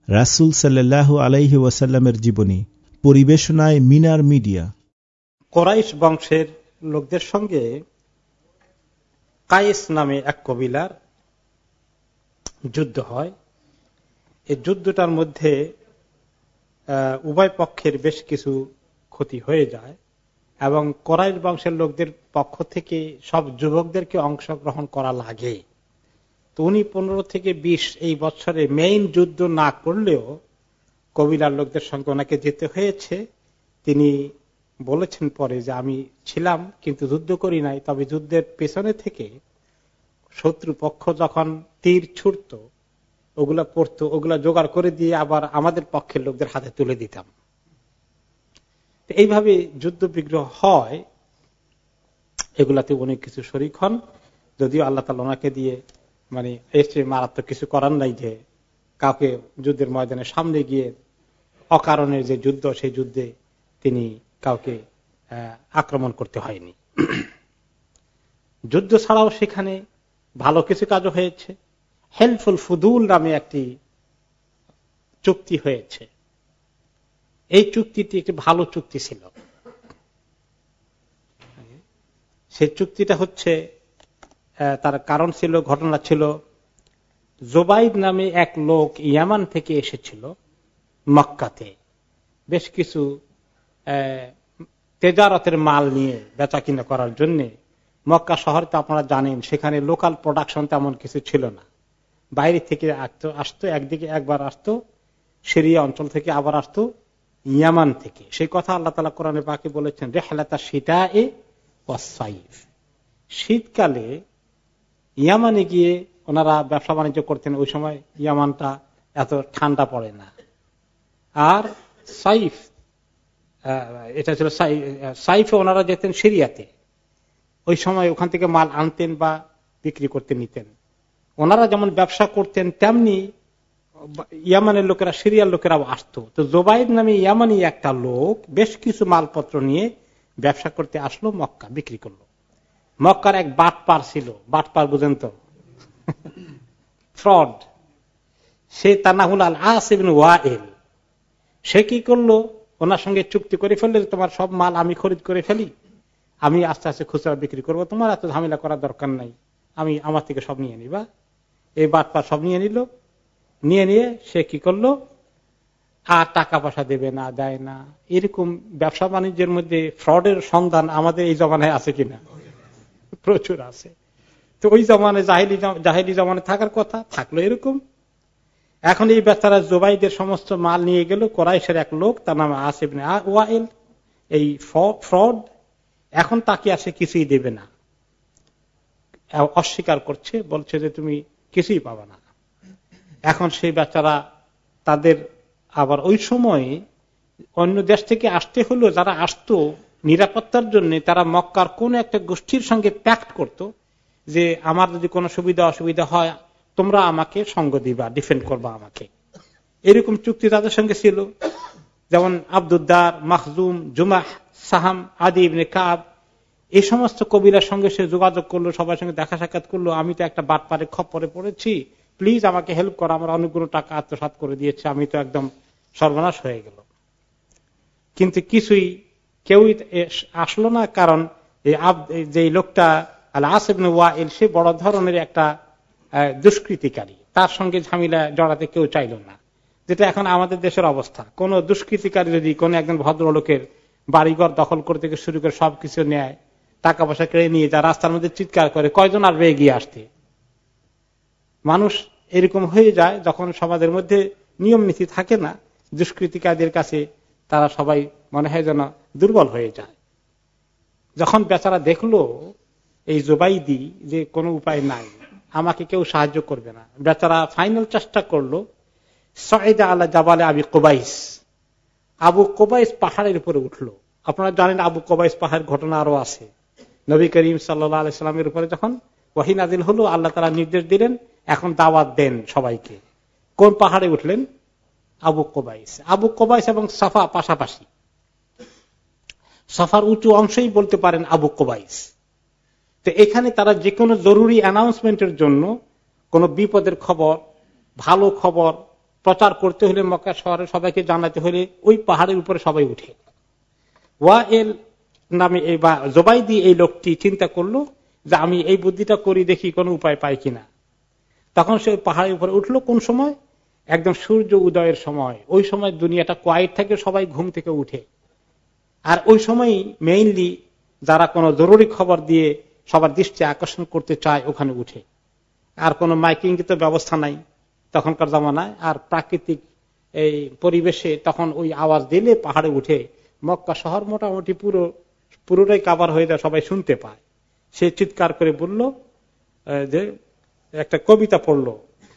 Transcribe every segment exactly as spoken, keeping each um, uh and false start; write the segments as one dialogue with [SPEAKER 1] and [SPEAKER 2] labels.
[SPEAKER 1] রাসূল সাল্লাল্লাহু আলাইহি ওয়াসাল্লামের জীবনী, পরিবেশনায় মিনার মিডিয়া।
[SPEAKER 2] কুরাইশ বংশের লোকদের সঙ্গে কায়েস নামে এক কবিলার যুদ্ধ হয়। এই যুদ্ধটার মধ্যে উভয় পক্ষের বেশ কিছু ক্ষতি হয়ে যায় এবং কুরাইশ বংশের লোকদের পক্ষ থেকে সব যুবকদেরকে অংশগ্রহণ করা লাগে। তো উনি পনেরো থেকে বিশ এই বছরে মেইন যুদ্ধ না করলেও কবিলার লোকদের সঙ্গে ওনাকে যেতে হয়েছে। তিনি বলেছেন পরে যে আমি ছিলাম কিন্তু যুদ্ধ করি নাই, তবে যুদ্ধের পেছনে থেকে শত্রু পক্ষ যখন তীর ছুটতো ওগুলা পড়তো, ওগুলা জোগাড় করে দিয়ে আবার আমাদের পক্ষের লোকদের হাতে তুলে দিতাম। এইভাবে যুদ্ধ বিগ্রহ হয়। এগুলাতে অনেক কিছু শরীক হন, যদিও আল্লাহ তাআলা ওনাকে দিয়ে মানে এর চেয়ে মারাত্মক কিছু করার নাই যে কাউকে যুদ্ধের ময়দানে সামনে গিয়ে অকারণের যে যুদ্ধ সেই যুদ্ধে তিনি কাউকে আক্রমণ করতে হয়নি। যুদ্ধ ছাড়াও সেখানে ভালো কিছু কাজও হয়েছে। হেল্পফুল ফুদুল নামে একটি চুক্তি হয়েছে। এই চুক্তিটি একটি ভালো চুক্তি ছিল। সেই চুক্তিটা হচ্ছে, তার কারণ ছিল, ঘটনা ছিল, জুবাইদ নামে এক লোক ইয়ামান থেকে এসেছিল মক্কাতে বেশ কিছু তেজারতের মাল নিয়ে বেচা কিনা করার জন্য। মক্কা শহর তো আপনারা জানেন, সেখানে লোকাল প্রোডাকশন তেমন কিছু ছিল না। বাইরে থেকে আসতো, একদিকে একবার আসতো সিরিয়া অঞ্চল থেকে, আবার আসতো ইয়ামান থেকে। সেই কথা আল্লাহ তাআলা কোরআনে পাকে বলেছেন, রিহলাতা শিতায়ে ওয়াস সাইফ। শীতকালে ইয়ামানে গিয়ে ওনারা ব্যবসা বাণিজ্য করতেন। ওই সময় ইয়ামানটা এত ঠান্ডা পড়ে না। আর সাইফ, এটা ছিল সাইফে ওনারা যেতেন সিরিয়াতে। ওই সময় ওখান থেকে মাল আনতেন বা বিক্রি করতে নিতেন। ওনারা যেমন ব্যবসা করতেন তেমনি ইয়ামানের লোকেরা, সিরিয়ার লোকেরাও আসতো। তো জুবাইদ নামে ইয়ামানি একটা লোক বেশ কিছু মালপত্র নিয়ে ব্যবসা করতে আসলো, মক্কা বিক্রি করলো। মক্কার এক বাটপার ছিল, বাটপার বুঝেন তো, ফ্রড। সে তার নাম হল আল আস ইবনে ওয়াইল। সে কি করলো, ওনার সঙ্গে চুক্তি করে ফেললে তোমার সব মাল আমি খরিদ করে ফেলি, আমি আস্তে আস্তে খুচরা বিক্রি করবো, তোমার এত ঝামেলা করার দরকার নাই, আমি আমার থেকে সব নিয়ে নিবা। এই বাটপার সব নিয়ে নিল। নিয়ে নিয়ে সে কি করলো, আর টাকা পয়সা দেবে না, দেয় না। এরকম ব্যবসা বাণিজ্যের মধ্যে ফ্রডের সন্ধান আমাদের এই জমানায় আছে কিনা? প্রচুর আছে। তো ওই জমানায় জাহেলি জাহেলি জমানায় থাকার কথা, থাকলো এরকম। এখন এই বেচারা জুবাইদের সমস্ত মাল নিয়ে গেল কুরাইশের এক লোক, তার নাম আস ইবনে ওয়াইল, এই ফ্রড। এখন তাকে আসে কিছুই দেবে না, অস্বীকার করছে, বলছে যে তুমি কিছুই পাবা না। এখন সেই বেচারা তাদের আবার ওই সময় অন্য দেশ থেকে আসতে হলো, যারা আসতো নিরাপত্তার জন্য, তারা মক্কার কোন একটা গোষ্ঠীর সঙ্গে প্যাক্ট করত যে আমার যদি কোনো সুবিধা অসুবিধা হয় তোমরা আমাকে সঙ্গ দিবা, ডিফেন্ড করবা আমাকে। এরকম চুক্তি তাদের সঙ্গে ছিল। যেমন আব্দুদ্দার, মাখজুম, জুমাহ, সাহাম, আদি ইবনে কাব, এই সমস্ত কবিলার সঙ্গে সে যোগাযোগ করলো, সবার সঙ্গে দেখা সাক্ষাৎ করলো। আমি তো একটা বাটপারে খপ্পরে পড়েছি, প্লিজ আমাকে হেল্প করো, আমার অনেকগুলো টাকা আত্মসাৎ করে দিয়েছে, আমি তো একদম সর্বনাশ হয়ে গেল। কিন্তু কিছুই কেউই আসলো না, কারণ যে লোকটা আল আস ইবনে ওয়াইল সে বড় ধরনের একটা দুষ্কৃতিকারী, তার সঙ্গে ঝামেলা জড়াতে কেউ চাইল না। যেটা এখন আমাদের দেশের অবস্থা। কোন দুষ্কৃতিকারী যদি কোন একজন ভদ্রলোকের বাড়িঘর দখল করতে শুরু করে সবকিছু নেয়, টাকা পয়সা কেড়ে নিয়ে যা রাস্তার মধ্যে চিৎকার করে, কয়জন আসবে এগিয়ে আসতে? মানুষ এরকম হয়ে যায় যখন সমাজের মধ্যে নিয়ম নীতি থাকে না। দুষ্কৃতিকারীদের কাছে তারা সবাই মনে হয় যেন দুর্বল হয়ে যায়। যখন বেচারা দেখলো এই জুবাইদি যে কোনো উপায় নাই, আমাকে কেউ সাহায্য করবে না, বেচারা ফাইনাল চেষ্টা করলো সাইদা আলা জাবালে আবি কুবাইস, আবু কুবাইস পাহাড়ের উপরে উঠলো। আপনারা জানেন আবু কুবাইস পাহাড়ের ঘটনা আরো আছে। নবী করিম সাল্লাল্লাহু আলাইহি সাল্লামের উপরে যখন ওহী নাযিল হলো, আল্লাহ তাআলা নির্দেশ দিলেন এখন দাওয়াত দেন সবাইকে। কোন পাহাড়ে উঠলেন? আবু কুবাইস। আবু কুবাইস এবং সাফা পাশাপাশি, সাফার উঁচু অংশেই বলতে পারেন আবু কুবাইস। তো এখানে তারা যে কোনো জরুরি অ্যানাউন্সমেন্টের জন্য, কোন বিপদের খবর, ভালো খবর প্রচার করতে হলে, মক্কা শহরে সবাইকে জানাতে হলে ওই পাহাড়ের উপরে সবাই উঠে। ওয়াইল নামে এই বা জোবাইদি এই লোকটি চিন্তা করলো যে আমি এই বুদ্ধিটা করি, দেখি কোনো উপায় পাই কিনা। তখন সে পাহাড়ের উপরে উঠলো। কোন সময়? একদম সূর্য উদয়ের সময়। ওই সময় দুনিয়াটা কোয়াইট থাকে, সবাই ঘুম থেকে উঠে। আর ওই সময় মেইনলি যারা কোনো জরুরি খবর দিয়ে সবার দৃষ্টি আকর্ষণ করতে চায় ওখানে উঠে। আর কোনো মাইকিং তো ব্যবস্থা নাই তখনকার জামানায়। আর প্রাকৃতিক এই পরিবেশে তখন ওই আওয়াজ দিলে পাহাড়ে উঠে মক্কা শহর মোটামুটি পুরো পুরোটাই কাভার হয়ে যায়, সবাই শুনতে পায়। সে চিৎকার করে বলল যে, একটা কবিতা পড়লো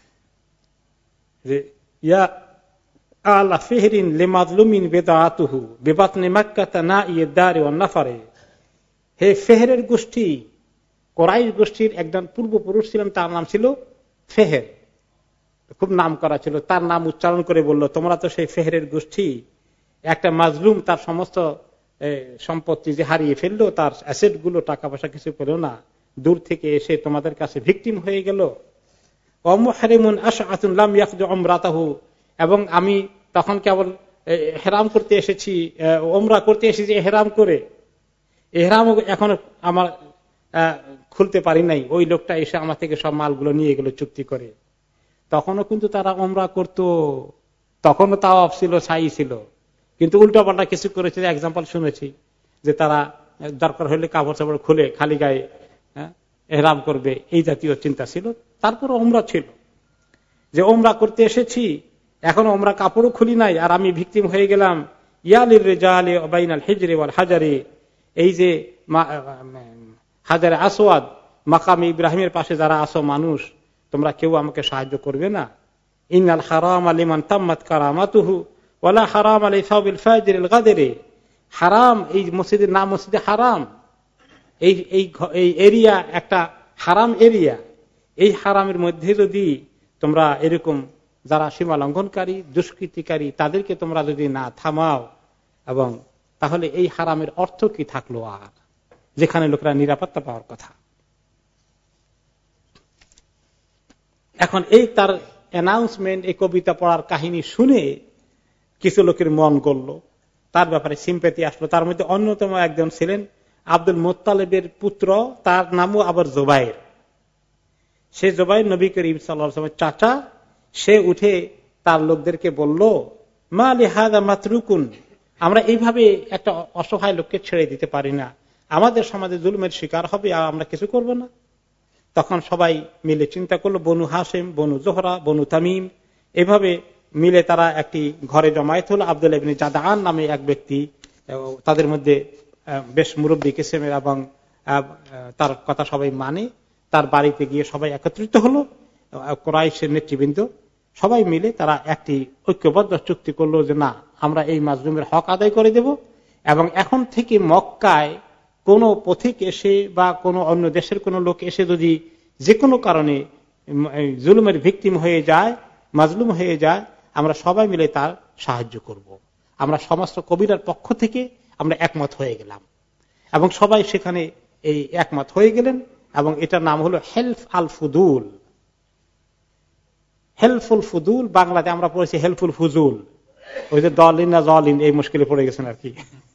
[SPEAKER 2] যে ইয়া আলা ফিহরিন লিমাজলুমিন বিদাতুহু বিবাতনি মাক্কাতা নাইয়ে দারে ওয়ান নাফারে। হে ফেহেরের গোষ্ঠী, কোরাইশ গোষ্ঠীর একজন পূর্বপুরুষ ছিলেন, তার নাম ছিল ফেহের, খুব নাম করা ছিল। তার নাম উচ্চারণ করে বলল, তোমরা তো সেই ফেহেরের গোষ্ঠী, একটা মাজলুম তার সমস্ত সম্পত্তি যে হারিয়ে ফেললো, তার অ্যাসেট গুলো, টাকা পয়সা কিছু পেল না, দূর থেকে এসে তোমাদের কাছে ভিকটিম হয়ে গেল। এবং আমি তখন কেবল হেরাম করতে এসেছি, ওমরা করতে এসেছি হেরাম করে, এহরাম এখন আমার খুলতে পারি নাই। ওই লোকটা এসে আমার থেকে সব মালগুলো নিয়ে গেল চুক্তি করে। তখনও কিন্তু তারা ওমরা করত, তখনও তাওয়াফ ছিল, সাই ছিল, কিন্তু উল্টা পাল্টা কিছু করেছে। এক্সাম্পল শুনেছি যে তারা দরকার হলে কাপড় চাপড় খুলে খালি গায়ে এহরাম করবে, এই জাতীয় চিন্তা ছিল। তারপর ওমরা ছিল যে ওমরা করতে এসেছি, এখন ওমরা কাপড়ও খুলি নাই, আর আমি ভিকটিম হয়ে গেলাম। ইয়ালির রিজালি বাইনাল হিজরি ওয়াল হাজারি, এই যে হাজারে আসওয়াদ মাকামে ইব্রাহিমের পাশে যারা আসো মানুষ, তোমরা কেউ আমাকে সাহায্য করবে না। ইন্নাল হারাম লিমান তাম্মাত কারামাতুহু ওয়ালা হারাম আলাই সাবিল ফাজিরিল গাদরি। হারাম, এই মসজিদের নাম মসজিদে হারাম। এই এই এরিয়া একটা হারাম এরিয়া। এই হারামের মধ্যে যদি তোমরা এরকম যারা সীমা লঙ্ঘনকারী, দুষ্কৃতিকারী, তাদেরকে তোমরা যদি না থামাও, এবং তাহলে এই হারামের অর্থ কি থাকলো আর, যেখানে লোকেরা নিরাপত্তা পাওয়ার কথা। এখন এই তার অ্যানাউন্সমেন্ট, এই কবিতা পড়ার কাহিনী শুনে কিছু লোকের মন গড়ল, তার ব্যাপারে সিম্পেথি আসলো। তার মধ্যে অন্যতম একজন ছিলেন আব্দুল মুত্তালিবের পুত্র, তার নামও আবার জুবাইর। সে জুবাইর নবী করিম সাল্লাল্লাহু আলাইহি ওয়াসাল্লামের চাচা। সে উঠে তার লোকদেরকে বলল, মা লিহাযা মাতরুকুন, আমরা এইভাবে একটা অসহায় লোককে ছেড়ে দিতে পারি না, আমাদের সমাজে জুলুমের শিকার হবে, আর আমরা কিছু করব না। তখন সবাই মিলে চিন্তা করলো, বনু হাসিম, বনু জোহরা, বনু তামিম, এভাবে মিলে তারা একটি ঘরে জমায়েত হলো। আব্দুল্লাহ ইবনে জাদআন নামে এক ব্যক্তি, তাদের মধ্যে বেশ মুরব্বী কিসেমের, এবং তার কথা সবাই মানে, তার বাড়িতে গিয়ে সবাই একত্রিত হলো। কুরাইশের নেতৃবৃন্দ সবাই মিলে তারা একটি ঐক্যবদ্ধ চুক্তি করলো যে না, আমরা এই মাজলুমের হক আদায় করে দেব, এবং এখন থেকে মক্কায় কোন পথিক এসে বা কোন অন্য দেশের কোন লোক এসে যদি যে কোনো কারণে জুলুমের ভিকটিম হয়ে যায়, মাজলুম হয়ে যায়, আমরা সবাই মিলে তার সাহায্য করব। আমরা সমস্ত কবিরার পক্ষ থেকে আমরা একমত হয়ে গেলাম, এবং সবাই সেখানে এই একমত হয়ে গেলেন। এবং এটার নাম হলো হেলফ আল ফুদুল। হেল্পফুল ফুদুল, বাংলাতে আমরা পড়েছি হেল্পফুল ফুজুল। ওই যে দলিন না জলিন, এই মুশকিলে পড়ে গেছেন আর কি।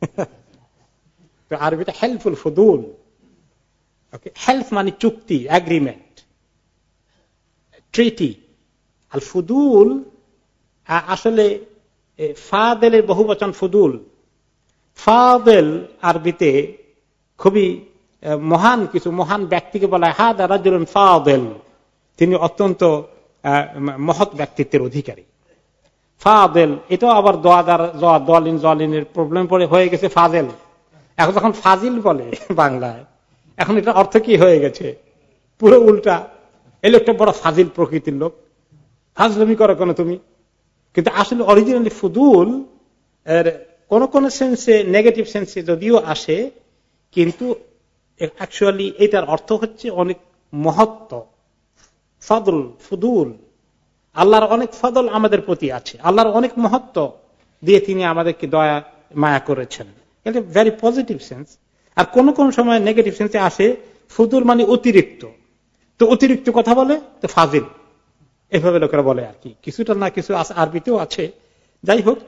[SPEAKER 2] আরবিতে হেল্পফুল ফুদুল। হেল্প মানে চুক্তি, এগ্রিমেন্ট, ট্রিটি। আল ফুদুল আসলে ফাদেলের বহু বচন ফুদুল। ফাদেল আরবিতে খুবই মহান কিছু মহান ব্যক্তিকে বলা হয় হাদা রাজুলুন ফাদেল, তিনি অত্যন্ত মহৎ ব্যক্তিত্বের অধিকারী। ফাদেল, এটাও আবার দোয়াদার দলিন জলিনের প্রবলেম পড়ে হয়ে গেছে ফাজেল। এখন যখন ফাজিল বলে বাংলায়, এখন এটা অর্থ কি হয়ে গেছে, পুরো উল্টা। এই লোকটা বড় ফাজিল প্রকৃতির লোক, ফাজলামি করো কেন তুমি। কিন্তু আসলে অরিজিনালি ফুদুল এর কোন কোন সেন্সে, নেগেটিভ সেন্সে যদিও আসে, কিন্তু অ্যাকচুয়ালি এটার অর্থ হচ্ছে অনেক মহত্ব। ফদল, ফুদুল, আল্লাহর অনেক ফদল আমাদের প্রতি আছে, আল্লাহর অনেক মহত্ব দিয়ে তিনি আমাদেরকে দয়া মায়া করেছেন। এটা ভেরি পজিটিভ সেন্স। আর কোন কোন সময় নেগেটিভ সেন্সে আসে, ফুদুল মানে অতিরিক্ত। তো অতিরিক্ত কথা বলে তো ফাজিল, এভাবে লোকেরা বলে আর কি, কিছুটা না কিছু আরবিতেও আছে। যাই হোক,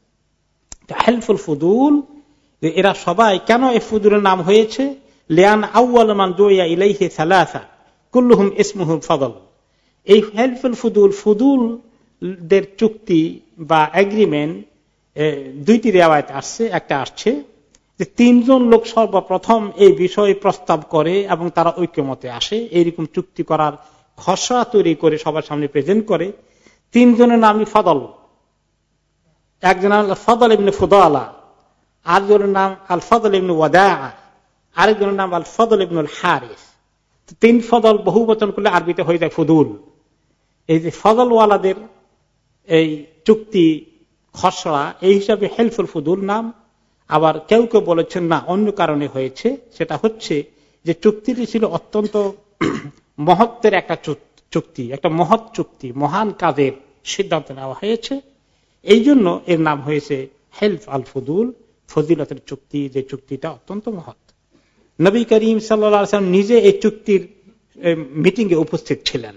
[SPEAKER 2] হেলফুল ফুদুল, এরা সবাই কেন এই ফুদুলের নাম হয়েছে? লিয়ান আউয়াল মান দুইয়া ইলাইহি সালাসা কুল্লুহুম ইসমুহুল ফদল। এই হেলফুল ফুদুল, ফুদুল দের চুক্তি বা এগ্রিমেন্ট দুইটি রিওয়ায়াত আসছে। একটা আসছে যে তিনজন লোক সর্বপ্রথম এই বিষয়ে প্রস্তাব করে এবং তারা ঐক্যমতে আসে, এইরকম চুক্তি করার খসড়া তৈরি করে সবার সামনে প্রেজেন্ট করে। তিনজনের নামই ফদল। একজন আল ফদল ইবনে ফুদালা, আরেকজনের নাম আল ফদল ইবনে ওয়াদা, আরেকজনের নাম আল ফদল ইবনুল হারিস। তিন ফদল বহু বচন করলে আরবিতে হয়ে যায় ফুদুল। এই যে ফদল ওয়ালাদের এই চুক্তি খসড়া, এই হিসাবে হেলফুল ফুদুল নাম। আবার কেউ কেউ বলেছেন না, অন্য কারণে হয়েছে। সেটা হচ্ছে যে চুক্তিটি ছিল অত্যন্ত মহত্বের একটা চুক্তি, একটা মহৎ চুক্তি, মহান কাজের সিদ্ধান্ত নেওয়া হয়েছে। এই জন্য এর নাম হয়েছে হেলফ আল ফুদুল, ফজিলতের চুক্তি, যে চুক্তিটা অত্যন্ত মহৎ। নবী করিম সাল্লাল্লাহু আলাইহি ওয়াসাল্লাম নিজে এই চুক্তির মিটিং এ উপস্থিত ছিলেন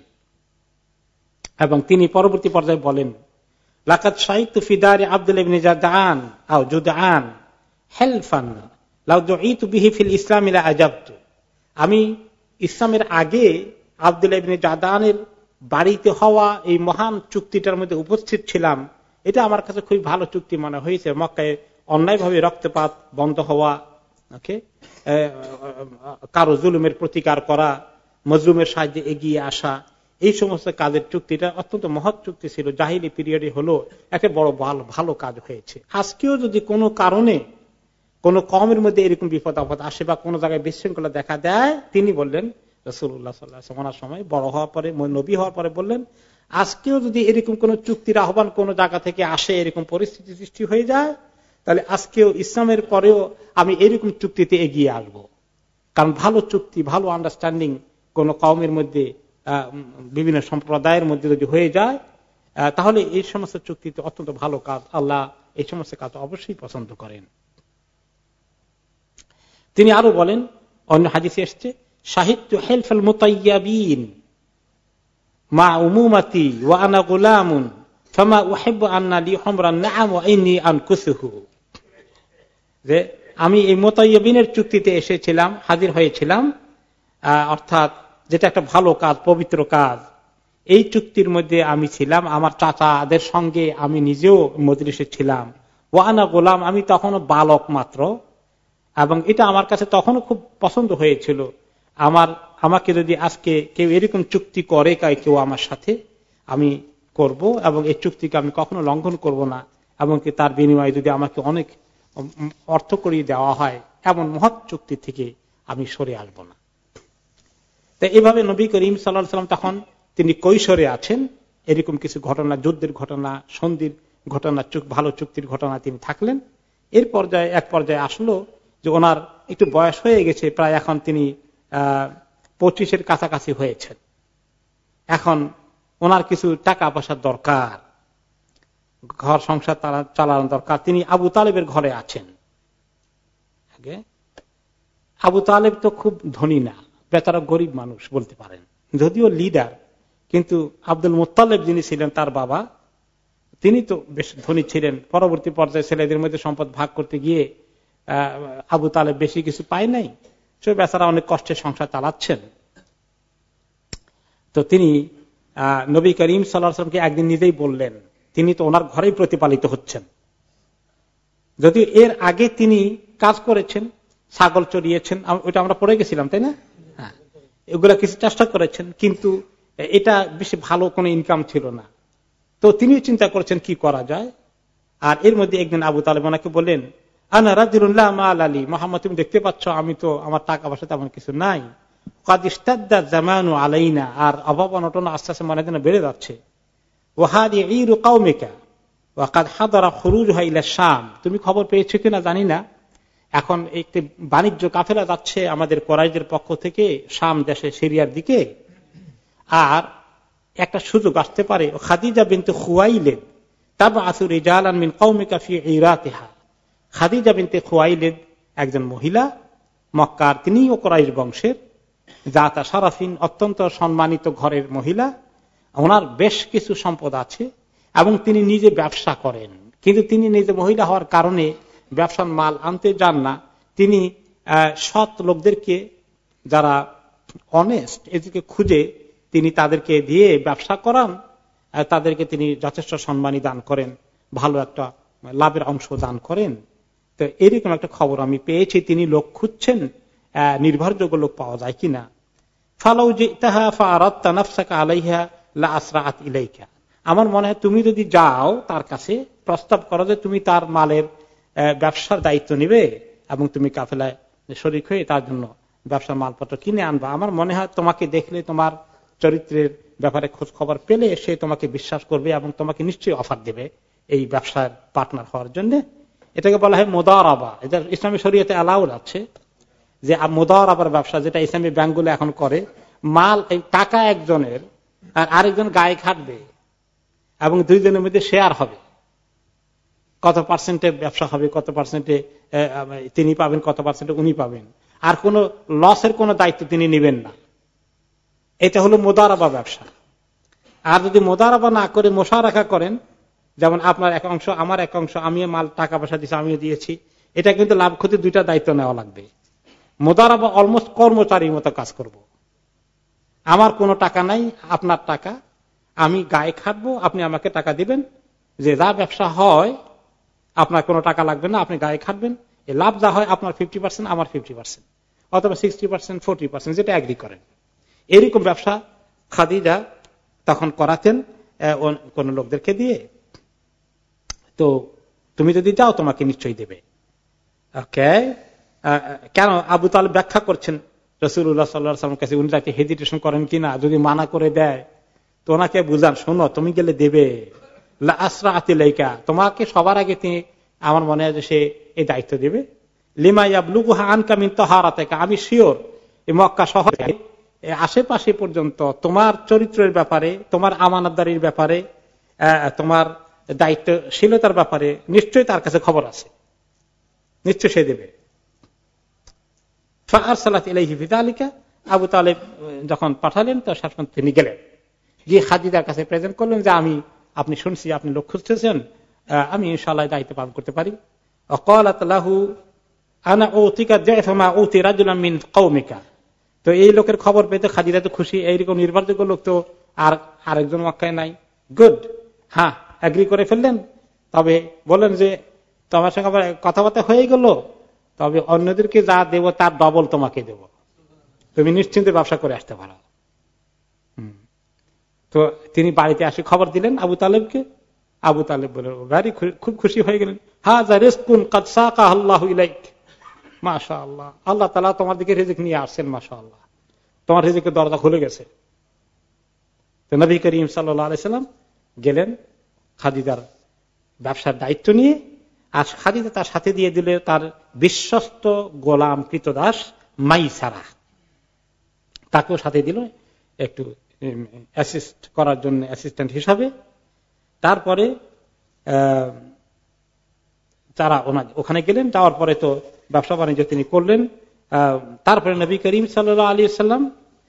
[SPEAKER 2] এবং তিনি পরবর্তী পর্যায়ে বলেন, লাকাদ শাহিদতু ফি দারি আব্দুল্লাহ ইবনে জাদআন আও জুদআন হেলফান লাউ দুইতু বিহি ফিল ইসলাম লা আজাবতু। আমি ইসলামের আগে আব্দুল্লাহ ইবনে জাদআনের বাড়িতে হওয়া এই মহান চুক্তিটার মধ্যে উপস্থিত ছিলাম। এটা আমার কাছে খুবই ভালো চুক্তি মনে হয়েছে। মক্কায় অন্যায়ভাবে রক্তপাত বন্ধ হওয়া, ওকে, কারো জুলুমের প্রতিকার করা, মজলুমের সাহায্যে এগিয়ে আসা, এই সমস্ত কাজের চুক্তিটা অত্যন্ত মহৎ চুক্তি ছিল। জাহিলি পিরিয়ডে হলো একটা বড় ভালো কাজ হয়েছে। আজকেও যদি কোনো কারণে কোন কওমের মধ্যে এরকম বিপদ আপদ আসে বা কোনো জায়গায় বিশৃঙ্খলা দেখা দেয়, তিনি বললেন, রাসূলুল্লাহ সাল্লাল্লাহু আলাইহি ওয়াসাল্লাম সময় বড় হওয়ার পরে, নবী হওয়ার পরে বললেন, আজকেও যদি এরকম কোন চুক্তির আহ্বান কোন জায়গা থেকে আসে, এরকম পরিস্থিতি সৃষ্টি হয়ে যায়, তাহলে আজকেও ইসলামের পরেও আমি এরকম চুক্তিতে এগিয়ে আসব। কারণ ভালো চুক্তি, ভালো আন্ডারস্ট্যান্ডিং কোন কওমের মধ্যে, বিভিন্ন সম্প্রদায়ের মধ্যে যদি হয়ে যায়, তাহলে এই সমস্ত চুক্তিতে অত্যন্ত ভালো কাজ, আল্লাহ এই সমস্ত কাজ অবশ্যই পছন্দ করেন। তিনি আরো বলেন, অন্য হাদিসে এসেছে, শাহিদতু হেলফাল মুতায়্যাবিন মা উমুমাতি ওয়া আনা গুলামুন ফামা উহিব্বু আন্না লি হুমরান নাআম ওয়া ইন্নী আনকুসুহু। যে আমি এই মুতায়্যাবিনের চুক্তিতে এসেছিলাম, হাজির হয়েছিলাম, অর্থাৎ যেটা একটা ভালো কাজ, পবিত্র কাজ, এই চুক্তির মধ্যে আমি ছিলাম। আমার চাচাদের সঙ্গে আমি নিজেও মজলিসে ছিলাম। ওয়া আনা গোলাম, আমি তখনও বালক মাত্র, এবং এটা আমার কাছে তখনও খুব পছন্দ হয়েছিল। আমার আমাকে যদি আজকে কেউ এরকম চুক্তি করে কেউ আমার সাথে, আমি করব, এবং এই চুক্তিকে আমি কখনো লঙ্ঘন করব না, এবং তার বিনিময়ে যদি আমাকে অনেক অর্থ করিয়ে দেওয়া হয়, এমন মহৎ চুক্তি থেকে আমি সরে আসবো না। তো এভাবে নবী করিম সাল্লাল্লাহু আলাইহি ওয়াসাল্লাম তখন তিনি কৈশোরে আছেন, এরকম কিছু ঘটনা, যুদ্ধের ঘটনা, সন্ধির ঘটনা, ভালো চুক্তির ঘটনা তিনি থাকলেন। এর পর্যায়ে এক পর্যায়ে আসলো যে ওনার একটু বয়স হয়ে গেছে, প্রায় এখন তিনি আহ পঁচিশের কাছাকাছি হয়েছেন। এখন ওনার কিছু টাকা পয়সার দরকার, ঘর সংসার চালানো দরকার। তিনি আবু তালেবের ঘরে আছেন। আবু তালেব তো খুব ধনী না, বেচারা গরিব মানুষ বলতে পারেন, যদিও লিডার, কিন্তু আব্দুল মুত্তালিব যিনি ছিলেন তার বাবা, তিনি তো বেশ ধনী ছিলেন। পরবর্তী পর্যায়ে ছেলেদের মধ্যে সম্পদ ভাগ করতে গিয়ে আবু তালেব বেশি কিছু পায় নাই, সে বেচারা অনেক কষ্টে সংসার চালাচ্ছেন। তো তিনি আহ নবী করিম সাল্লাল্লাহু আলাইহি ওয়াসাল্লামকে একদিন নিজেই বললেন, তিনি তো ওনার ঘরেই প্রতিপালিত হচ্ছেন, যদিও এর আগে তিনি কাজ করেছেন, ছাগল চড়িয়েছেন, ওইটা আমরা পড়ে গেছিলাম, তাই না? হ্যাঁ, এগুলা কিছু চেষ্টা করেছেন, কিন্তু এটা বেশি ভালো কোনো ইনকাম ছিল না। তো তিনি চিন্তা করেছেন কি করা যায়। আর এর মধ্যে একদিন আবু তালেব ওনাকে বললেন, আনা রাজুলুন লা মাল আলী, মুহাম্মদ তুমি দেখতে পাচ্ছ আমি তো, আমার টাকা পয়সা তেমন কিছু নাই, কাদ ইশতাদ্দা জামানু আলাইনা, আর অভাব অনটন আস্তে আস্তে মনে যেন বেড়ে যাচ্ছে। ওয়াহাদি ঈরু কওমিকা ওয়া কাদ হাদারা খুরুজুহা ইলা শাম, তুমি খবর পেয়েছো কিনা জানি না, এখন একটি বাণিজ্য কাফেলা যাচ্ছে আমাদের কুরাইশদের পক্ষ থেকে শাম দেশে, সিরিয়ার দিকে, আর একটা সুযোগ আসতে পারে। খাদিজা বিনতে খুয়াইলিদ তাবআসু রিজালান মিন কওমিকা ফি ইরাতিহা, খাদিজা বিনতে খুয়াইলিদ একজন মহিলা, মক্কার, তিনিও কুরাইশ বংশের, জাতা শারাফিন, অত্যন্ত সম্মানিত ঘরের মহিলা। ওনার বেশ কিছু সম্পদ আছে এবং তিনি নিজে ব্যবসা করেন, কিন্তু তিনি নিজে মহিলা হওয়ার কারণে ব্যবসার মাল আনতে যান না। তিনি সৎ লোকদেরকে, যারা অনেস্ট, এদেরকে খুঁজে তিনি তাদেরকে দিয়ে ব্যবসা করান, তাদেরকে তিনি যথেষ্ট সম্মানী দান করেন, ভালো একটা লাভের অংশ দান করেন। তো এরকম একটা খবর আমি পেয়েছি, তিনি লোক খুঁজছেন, নির্ভরযোগ্য লোক পাওয়া যায় কিনা। ফালাউ জিতাহা ফাআরাদতা নাফসাকা আলাইহা লা আসরাআত ইলাইকা, আমার মনে হয় তুমি যদি যাও তার কাছে, প্রস্তাব করো যে তুমি তার মালের ব্যবসার দায়িত্ব নিবে এবং তুমি কাফেলায় শরীক হয়ে তার জন্য ব্যবসার মালপত্র কিনে আনবা, আমার মনে হয় তোমাকে দেখলে, তোমার চরিত্রের ব্যাপারে খোঁজ খবর পেলে সে তোমাকে বিশ্বাস করবে এবং তোমাকে নিশ্চয়ই অফার দেবে এই ব্যবসার পার্টনার হওয়ার জন্য। এটাকে বলা হয় মুদারাবা। এটা ইসলামী শরীয়তে অ্যালাউড আছে যে মুদারাবার ব্যবসা, যেটা ইসলামী ব্যাংকগুলো এখন করে। মাল, এই টাকা একজনের আর আরেকজন গায়ে খাটবে এবং দুইজনের মধ্যে শেয়ার হবে, কত পার্সেন্টে ব্যবসা হবে, কত পার্সেন্টে তিনি পাবেন, কত পার্সেন্টে উনি পাবেন, আর কোন লসের কোন দায়িত্ব তিনি নেবেন না। এটা হলো মুদারাবা ব্যবসা। আর যদি মুদারাবা না করে মুশারাকা করেন, যেমন আপনার এক অংশ আমার এক অংশ, আমি মাল টাকা পয়সা দিচ্ছি, আমিও দিয়েছি, এটা কিন্তু লাভ ক্ষতি দুইটা দায়িত্ব নেওয়া লাগবে। মুদারাবা অলমোস্ট কর্মচারীর মতো কাজ করব। আমার কোনো টাকা নাই, আপনার টাকা, আমি গায়ে খাটবো, আপনি আমাকে টাকা দিবেন, যে যা ব্যবসা হয় আপনার কোনো টাকা লাগবে না, আপনি গায়ে খাটবেন, এই লাভ যা হয় আপনার ফিফটি পার্সেন্ট, আমার ফিফটি পার্সেন্ট, অথবা সিক্সটি পার্সেন্ট, ফোর্টি পার্সেন্ট, যেটা এগ্রি করেন। এরকম ব্যবসা খাদিজা তখন করাতেন কোন লোকদেরকে দিয়ে। তো তুমি যদি যাও তোমাকে নিশ্চয়ই দেবে। ওকে, কেন আবু তালেব ব্যাখ্যা করছেন রাসূলুল্লাহ সাল্লাল্লাহু আলাইহি ওয়াসাল্লামের কাছে, উনি তাকে হেজিটেশন করেন কিনা, যদি মানা করে দেয় তো ওনাকে বুঝান, শোনো তুমি গেলে দেবে, লা আসরাআত ইলাইকা, তোমাকে সবার আগে তিনি, আমার মনে হয় যে সে এই দায়িত্ব দেবে। লিমা ইয়াবলুগুহা আনকা মিন তাহারাতিকা, আমি শিওর এই মক্কা শহরে আশেপাশে পর্যন্ত তোমার চরিত্রের ব্যাপারে, তোমার আমানতদারির ব্যাপারে, তোমার দায়িত্বশীলতার ব্যাপারে নিশ্চয়ই তার কাছে খবর আছে, নিশ্চয় সে দেবে। ফাআরসালাত ইলাইহি বিযালিকা, আবু তালেব যখন পাঠালেন তো শাসন তিনি গেলেন, গিয়ে খাদিজার কাছে প্রেজেন্ট করলেন যে আমি, আপনি শুনছি আপনি লোক খুঁজতেছেন, আমি ইনশাআল্লাহ দায়িত্ব পালন করতে পারি। ওয়াকালাত লাহু আনা উতিকা যায়ফা মা উতি রাজুলাম মিন কওমিকা, তো এই লোকের খবর পেতে খাদিজা তো খুশি, এইরকম নির্ভরযোগ্য লোক তো আর আরেকজন মক্কায় নাই। গুড, হ্যাঁ এগ্রি করে ফেললেন। তবে বলেন যে তোমার সঙ্গে আবার কথাবার্তা হয়ে গেল, তবে অন্যদেরকে যা দেব তার ডবল তোমাকে দেব, তুমি নিশ্চিন্তে ব্যবসা করে আসতে পারো। তো তিনি বাড়িতে আসে খবর দিলেন আবু তালেবকে। আবু তালেব বলে ভেরি খুব খুশি হয়ে গেলেন, হাযা রিজকুন কাদ সাকাহু আল্লাহু ইলাইক, মাশাআল্লাহ, আল্লাহ তাআলা তোমার দিকে রিজিক নিয়ে আসছেন, মাশাআল্লাহ, তোমার রিজিকের দরজা খুলে গেছে। তো নবী করিম সাল্লাল্লাহু আলাইহি সাল্লাম গেলেন খাদিজার ব্যবসার দায়িত্ব নিয়ে, আর খাদিজা তার সাথে দিয়ে দিলে তার বিশ্বস্ত গোলাম কৃতদাস মাইসারা, তাকেও সাথে দিল একটু অ্যাসিস্ট করার জন্য, অ্যাসিস্ট্যান্ট হিসাবে। তারপরে তারা ওখানে গেলেন, যাওয়ার পরে তো ব্যবসা বাণিজ্য তিনি করলেন। তারপরে নবী করিম সাল্লাল্লাহু আলাইহি ওয়াসাল্লাম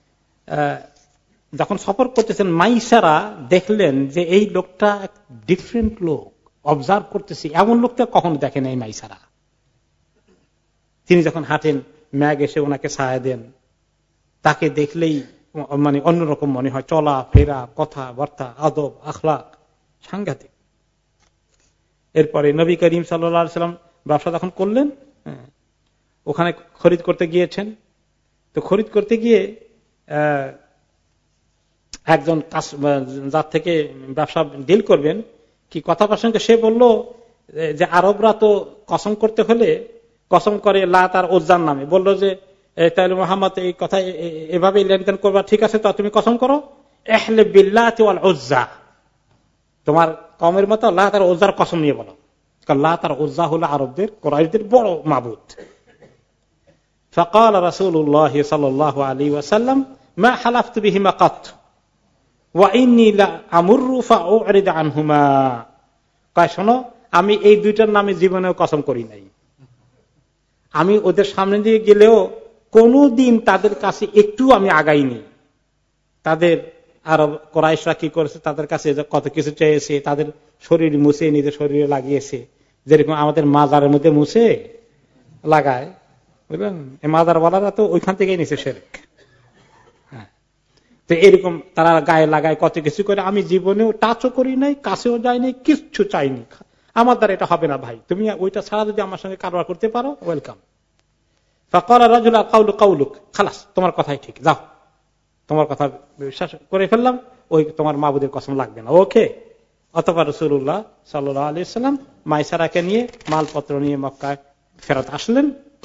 [SPEAKER 2] যখন সফর করতেছেন, মাইসারা দেখলেন যে এই লোকটা ডিফারেন্ট লোক, অবজার্ভ করতেছি, এমন লোকটা কখনো দেখেন এই মাইসারা। তিনি যখন হাঁটেন, ম্যাগ এসে ওনাকে ছায়া দেন, তাকে দেখলেই মানে অন্যরকম মনে হয়, চলা ফেরা, কথা বার্তা, আদব আখলাক সাংঘাতিক। এরপরে নবী করিম সাল্লাল্লাহু আলাইহি ওয়াসাল্লাম ব্যবসা যখন করলেন, ওখানে খরিদ করতে গিয়েছেন। তো খরিদ করতে গিয়ে একজন যার থেকে ব্যবসা ডিল করবেন, কি কথা প্রসঙ্গে সে বলল যে আরবরা তো কসম করতে হলে কসম করে লাত আর উজ্জার নামে, বললো যে তাহলে মুহাম্মদ এই কথা এভাবে লেনদেন করবা, ঠিক আছে তো তুমি কসম করো, এহলে বিল্লাতি ওয়াল উজ্জা, তোমার কওমের মতো লাত আর উজ্জার কসম নিয়ে বলো, কারণ লাত আর উজ্জা হলো আরবদের, কুরাইশদের বড় মাবুদ। ফাকাল রাসূলুল্লাহ সাল্লাল্লাহু আলাইহি ওয়াসাল্লাম মা হালাফতু বিহিমা কাত ওয়া ইন্নী লা আমুরু ফাউরিদ আনহুমা, কয় শোনো, আমি এই দুইটার নামে জীবনেও কসম করি নাই, আমি ওদের সামনে দিয়ে গেলেও কোনদিন তাদের কাছে একটু আমি আগাইনি, তাদের আরব কোরাইশরা কি করেছে, তাদের কাছে কত কিছু চেয়েছে, তাদের শরীর মুছে নিজের শরীরে লাগিয়েছে, যেরকম আমাদের মাজারের মধ্যে মুছে লাগায়, বুঝলেন? এই মাজার ওয়ালারা তো ওইখান থেকেই নিছে শিরক। হ্যাঁ, তো এরকম তারা গায়ে লাগায় কত কিছু করে। আমি জীবনেও টাচও করি নাই, কাছেও যাইনি, কিচ্ছু চাইনি, আমার দ্বারা এটা হবে না ভাই, তুমি ওইটা ছাড়া যদি আমার সঙ্গে কারবার করতে পারো ওয়েলকাম। ফাকালা রাজুল কাউলু কাউলুক, খালাস, তোমার কথাই ঠিক, যাও, তোমার কথা বিশ্বাস করে ফেললাম, ওই তোমার মাবুদের কসম লাগবে না, ওকে। অতঃপর রাসূলুল্লাহ সাল্লাল্লাহু আলাইহি ওয়াসাল্লাম মাইসারাকে নিয়ে মালপত্র নিয়ে মক্কায় ফেরত আসলেন।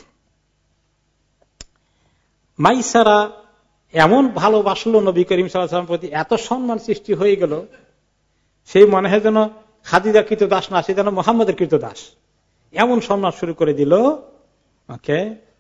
[SPEAKER 2] মাইসারা এমন ভালোবাসলো নবী করিম সাল্লাল্লাহু আলাইহি ওয়াসাল্লামের প্রতি, এত সম্মান সৃষ্টি হয়ে গেল, সেই মনে হয় যেন খাদিজা কৃত দাস না, সে যেন মুহাম্মদের কৃত দাস, এমন সম্মান শুরু করে দিল। ওকে,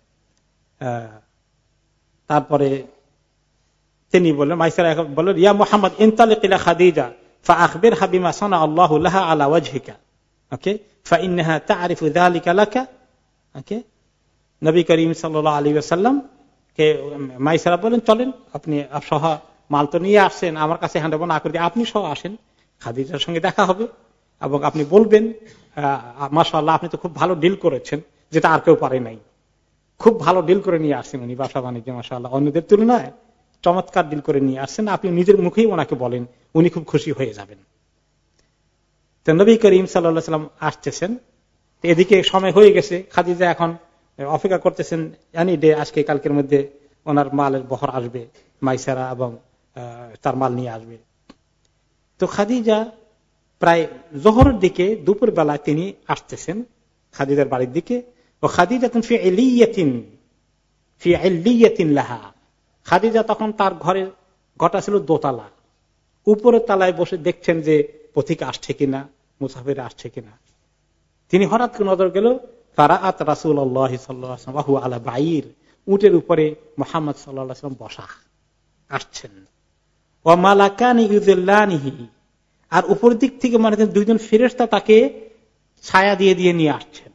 [SPEAKER 2] তারপরে তিনি বললেন, মাইসারা বললেন, ইয়া মুহাম্মদ ইনতালিক ইলা খাদিজা ফাআখবিরহা বিমা সানা আল্লাহু লাহা আলা ওয়াজহিকা, ওকে, ফাইন্নাহা তা'রিফু যালিকা লাকা। ওকে, নবী করিম সাল্লাল্লাহু আলাইহি ওয়াসাল্লাম কে মাইসারা বলেন, চলেন, আপনি সহ মাল তো নিয়ে আসছেন, আমার কাছে হ্যান্ডওভার না করে আপনি সহ আসেন, খাদিজার সঙ্গে দেখা হবে এবং আপনি বলবেন, মাশাআল্লাহ, আপনি তো খুব ভালো ডিল করেছেন, যেটা আর কেউ পারে নাই, খুব ভালো ডিল করে নিয়ে আসছেন উনি, ব্যবসা বাণিজ্য মাশাআল্লাহ অন্যদের তুলনায় চমৎকার ডিল করে নিয়ে আসছেন, আপনি নিজের মুখেই ওনাকে বলেন, উনি খুব খুশি হয়ে যাবেন। তো নবী করিম সাল্লাল্লাহু আলাইহি ওয়াসাল্লাম আসতেছেন, এদিকে সময় হয়ে গেছে, খাদিজা এখন অপেক্ষা করতেছেন, জানি ডে আজকে কালকের মধ্যে ওনার মালের বহর আসবে, মাইসারা এবং তার মাল নিয়ে আসবে। তো খাদিজা প্রায় জোহরের দিকে, দুপুর বেলায় তিনি আসতেছেন খাদিজার বাড়ির দিকে। ও খাদিজা ফি ইলিয়াতিন ফি ইলিয়াতিন লাহা, খাদিজা তখন তার ঘরের ঘরটা ছিল দোতলা, উপরের তলায় বসে দেখছেন যে পথিক আসছে কিনা, মুসাফির আসছে কিনা। তিনি হঠাৎ করে নজর গেল, ফারাআত রাসূলুল্লাহ সাল্লাল্লাহু আলাইহি ওয়াসাল্লাম ওয়া আলা বাঈর, উটের উপরে মুহাম্মদ সাল্লাল্লাহু আলাইহি ওয়াসাল্লাম বসা আসছেন। ওয়া মালাকানি ইউযিল্লানিহি, আর উপর দিক থেকে মানে দুইজন ফেরেশতা তাকে ছায়া দিয়ে দিয়ে নিয়ে আসছেন।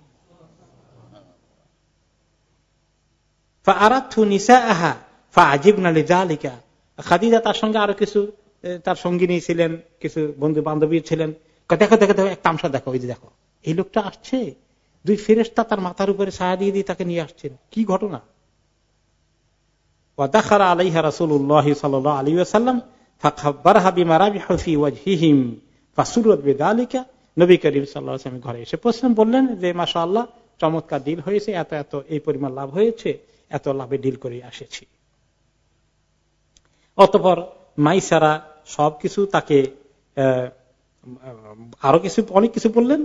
[SPEAKER 2] ফাআরাতু নিসাআহা ফাআজিবনা লিযালিকা, খাদিজা তার সঙ্গে আরো কিছু তার সঙ্গিনী ছিলেন, কিছু বন্ধু বান্ধবী ছিলেন, দেখো দেখো দেখো, এক তামসা দেখো, ওই যে দেখো, এই লোকটা আসছে, দুই ফেরেশতা তার মাথার উপরে ছায়া দিয়ে দিয়ে তাকে নিয়ে আসছেন, কি ঘটনা। ওয়া দাখালা আলাইহা রাসূলুল্লাহ সাল্লাল্লাহু আলাইহি ওয়াসাল্লাম ফাখাবারহা বিমা রাবিহু ফি ওয়াজহিহিম ফাসুররাত বিযালিকা, নবী করিম সাল্লাল্লাহু আলাইহি ওয়াসাল্লাম ঘরে এসে পৌঁছলেন, বললেন যে মাশাআল্লাহ, চমৎকার ডিল হয়েছে, এত এত এই পরিমাণ লাভ হয়েছে, এত লাভে ডিল করে আসেছি। অতঃপর মাইসারা সবকিছু তাকে আরো কিছু অনেক কিছু বললেন।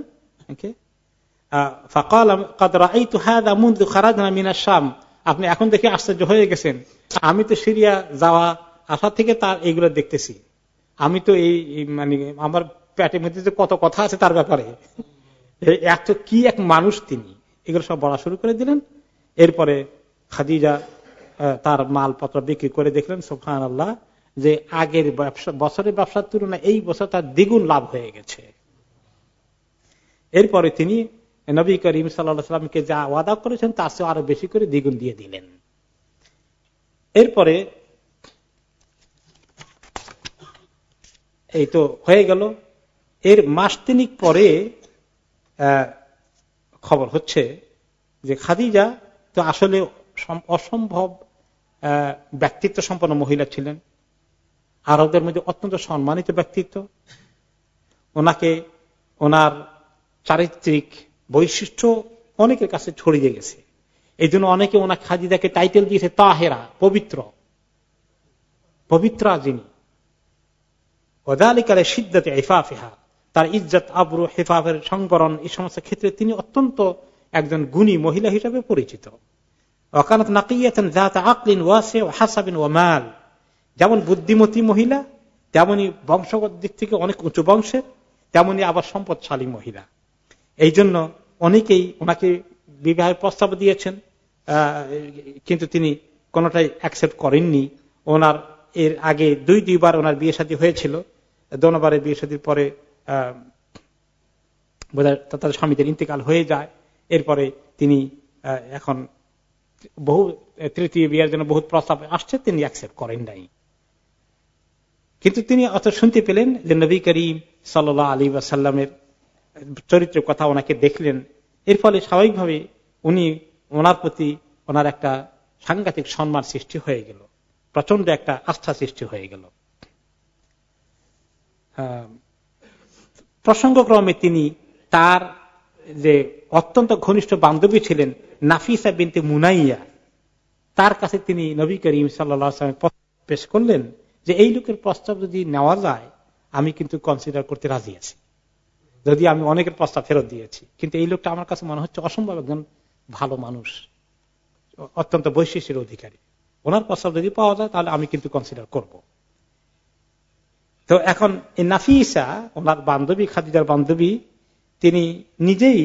[SPEAKER 2] আপনি এখন দেখে আশ্চর্য হয়ে গেছেন, আমি তো সিরিয়া যাওয়া আসা থেকে তার এইগুলো দেখতেছি, আমি তো এই মানে আমার পেটের মধ্যে যে কত কথা আছে তার ব্যাপারে, এত কি এক মানুষ তিনি, এগুলো সব বলা শুরু করে দিলেন। এরপরে খাদিজা তার মালপত্র বিক্রি করে দেখলেন সুবহানাল্লাহ, যে আগের বছরের ব্যবসার তুলনায় এই বছর তার দ্বিগুণ লাভ হয়ে গেছে। এরপরে তিনি নবী করিম সাল্লাল্লাহু আলাইহি ওয়াসাল্লামকে যা ওয়াদা করেছেন তার চেয়ে আরো বেশি করে দ্বিগুণ দিয়ে দিলেন। এরপরে এই তো হয়ে গেল। এর মাস তিনিক পরে খবর হচ্ছে যে খাদিজা তো আসলে অসম্ভব ব্যক্তিত্ব সম্পন্ন মহিলা ছিলেন, আরবদের মধ্যে অত্যন্ত সম্মানিত ব্যক্তিত্ব। ওনাকে ওনার চারিত্রিক বৈশিষ্ট্য অনেকের কাছে ছড়িয়ে গেছে, এই জন্য অনেকে ওনার খাদিজাকে টাইটেল দিয়েছে তাহেরা, পবিত্র, পবিত্রা যিনি। ওয়াযালিকা লিশিদ্দাতি ইফাফিহা, তার ইজ্জত আবরু হেফাফের সংবরণ এই সমস্ত ক্ষেত্রে তিনি অত্যন্ত একজন গুণী মহিলা হিসেবে পরিচিত। ওয়াকানাত নাকিয়াতান যাতা আকলিন ওয়াসি ওয়া হাসাবিন ওয়া মাল, যেমন বুদ্ধিমতী মহিলা, তেমনি বংশগত দিক থেকে অনেক উঁচু বংশের, তেমনি আবার সম্পদশালী মহিলা। এই জন্য অনেকেই ওনাকে বিবাহের প্রস্তাব দিয়েছেন, কিন্তু তিনি কোনটাই অ্যাকসেপ্ট করেননি। ওনার এর আগে দুই দুইবার ওনার বিয়ে শাদী হয়েছিল, দোনোবারের বিয়ে শাদীর পরে বোধহয় তাদের স্বামীদের ইন্তেকাল হয়ে যায়। এরপরে তিনি এখন বহু তৃতীয় বিয়ের জন্য বহুত প্রস্তাব আসছে, তিনি অ্যাকসেপ্ট করেন নাই। কিন্তু তিনি অত শুনতে পেলেন যে নবী করিম সাল্লাল্লাহু আলাইহি ওয়াসাল্লামের চরিত্রের কথা ওনাকে দেখলেন। এর ফলে স্বাভাবিকভাবে উনি ওনার প্রতি ওনার একটা সাংঘাতিক সম্মান সৃষ্টি হয়ে গেল, প্রচন্ড একটা আস্থা সৃষ্টি হয়ে গেল। প্রসঙ্গক্রমে তিনি তার যে অত্যন্ত ঘনিষ্ঠ বান্ধবী ছিলেন নাফিসা বিনতে মুনাইয়া, তার কাছে তিনি নবী করিম সাল্লাল্লাহু আলাইহি ওয়াসাল্লাম পেশ করলেন যে এই লোকের প্রস্তাব যদি নেওয়া যায় আমি কিন্তু কনসিডার করতে রাজি আছি, যদি আমি অনেকের প্রস্তাব ফেরত দিয়েছি, কিন্তু এই লোকটা আমার কাছে মনে হচ্ছে অসম্ভব একজন ভালো মানুষ, অত্যন্ত বৈশিষ্ট্যের অধিকারী, ওনার প্রস্তাব যদি পাওয়া যায় তাহলে আমি কিন্তু কনসিডার করব। তো এখন এই নাফিসা ওনার বান্ধবী, খাদিজার বান্ধবী, তিনি নিজেই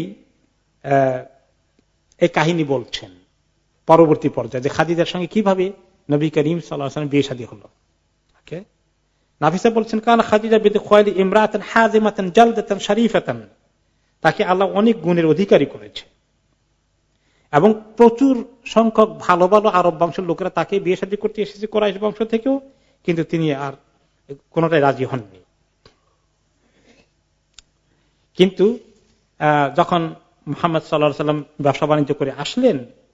[SPEAKER 2] এই কাহিনী বলছেন পরবর্তী পর্যায়ে যে খাদিজার সঙ্গে কিভাবে নবী করিম সাল্লাল্লাহু আলাইহি ওয়াসাল্লাম বিয়ে শাদী হলো। ওকে, নাফিসা বলছেন কান খাদিজা বিনতে খুয়াইলিদ ইমরাতান হাজিমাতান জালদাতান শরীফাতান, তাকে আল্লাহ অনেক গুণের অধিকারী করেছে এবং প্রচুর সংখ্যক ভালো ভালো আরব বংশের লোকেরা তাকে বিয়ে শাদী করতে এসেছে কুরাইশ বংশ থেকেও, কিন্তু তিনি আর কোনটাই রাজি হননি। কিন্তু যখন মুহাম্মদ সাল্লাল্লাহু আলাইহি ওয়াসাল্লাম ব্যবসা বাণিজ্য করে আসলেন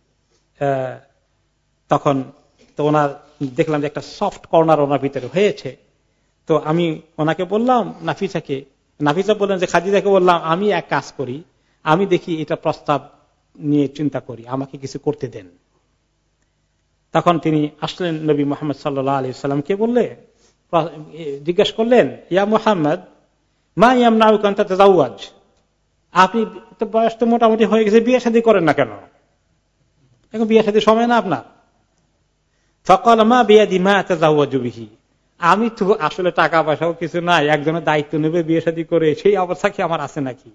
[SPEAKER 2] তখন তো ওনার দেখলাম যে একটা সফট কর্নার ওনার ভিতরে হয়েছে। তো আমি ওনাকে বললাম নাফিসাকে, নাফিসা বললেন যে খাদিজাকে বললাম আমি এক কাজ করি, আমি দেখি এটা প্রস্তাব নিয়ে চিন্তা করি, আমাকে কিছু করতে দেন। তখন তিনি আসলেন নবী মুহাম্মদ সাল্লাল্লাহু আলাইহি ওয়াসাল্লামকে বললে জিজ্ঞেস করলেন ইয়া মুহাম্মদ মা ইয়ামনাউকা আন তাতাজাওয়াজ, আপনি তো বয়স তো মোটামুটি হয়ে গেছে, বিয়ে শাদী করেন না কেন? এখন বিয়ে শাদীর সময় না আপনার? ফাকাল মা বিয়াদি মা আতাজাওয়াজু বিহি, আমি তো আসলে টাকা পয়সাও কিছু নাই, একজনের দায়িত্ব নেবে বিয়ে শাদী করে, সেই অবস্থা কি আমার আছে নাকি?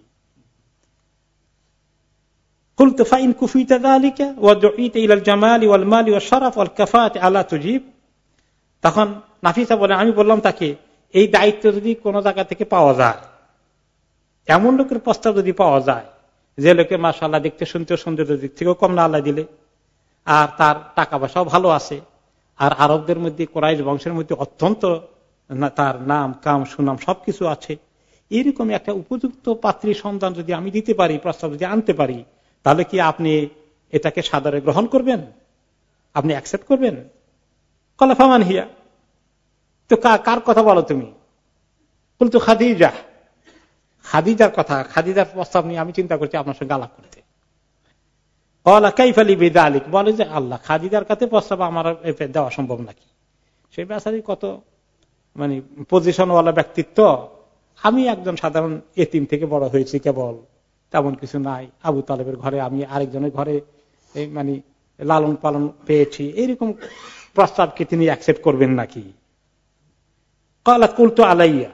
[SPEAKER 2] কুলতু ফাইন কুফিতা যালিকা ওয়া দুইতা ইলাল জামালি ওয়াল মালি ওয়াশ শারাফ ওয়াল কাফাত আলা তুজিব। তখন নাফিসা বলে আমি বললাম তাকে এই দায়িত্ব যদি কোন জায়গা থেকে পাওয়া যায়, এমন লোকের প্রস্তাব যদি পাওয়া যায় যে লোকে মাশাআল্লাহ দেখতে শুনতে সৌন্দর্য দিক থেকেও কম না আল্লাহ দিলে, আর তার টাকা পয়সাও ভালো আছে, আর আরবদের মধ্যে কুরাইশ বংশের মধ্যে অত্যন্ত তার নাম কাম সুনাম সবকিছু আছে, এরকম একটা উপযুক্ত পাত্রী সন্তান যদি আমি দিতে পারি, প্রস্তাব যদি আনতে পারি, তাহলে কি আপনি এটাকে সাদরে গ্রহণ করবেন? আপনি অ্যাকসেপ্ট করবেন? কলা ফামান হিয়া, তো কার কথা বলো তুমি? বলতো খাদিজা, খাদিজার কথা, খাদিজার প্রস্তাব নিয়ে আমি চিন্তা করছি আপনার সঙ্গে আলাপ করতে। কলা কাইফালি বিদালিক, বলে যে আল্লাহ খাদিজার কাছে প্রস্তাব আমার দেওয়া সম্ভব নাকি? সেই বেচারি কত মানে পজিশনওয়ালা ব্যক্তিত্ব, আমি একজন সাধারণ এতিম থেকে বড় হয়েছি, কেবল তেমন কিছু নাই, আবু তালেবের ঘরে আমি আরেকজনের ঘরে মানে লালন পালন পেয়েছি, এরকম প্রস্তাবকে তিনি অ্যাকসেপ্ট করবেন নাকি? কালাত কুলতু আলাইয়া,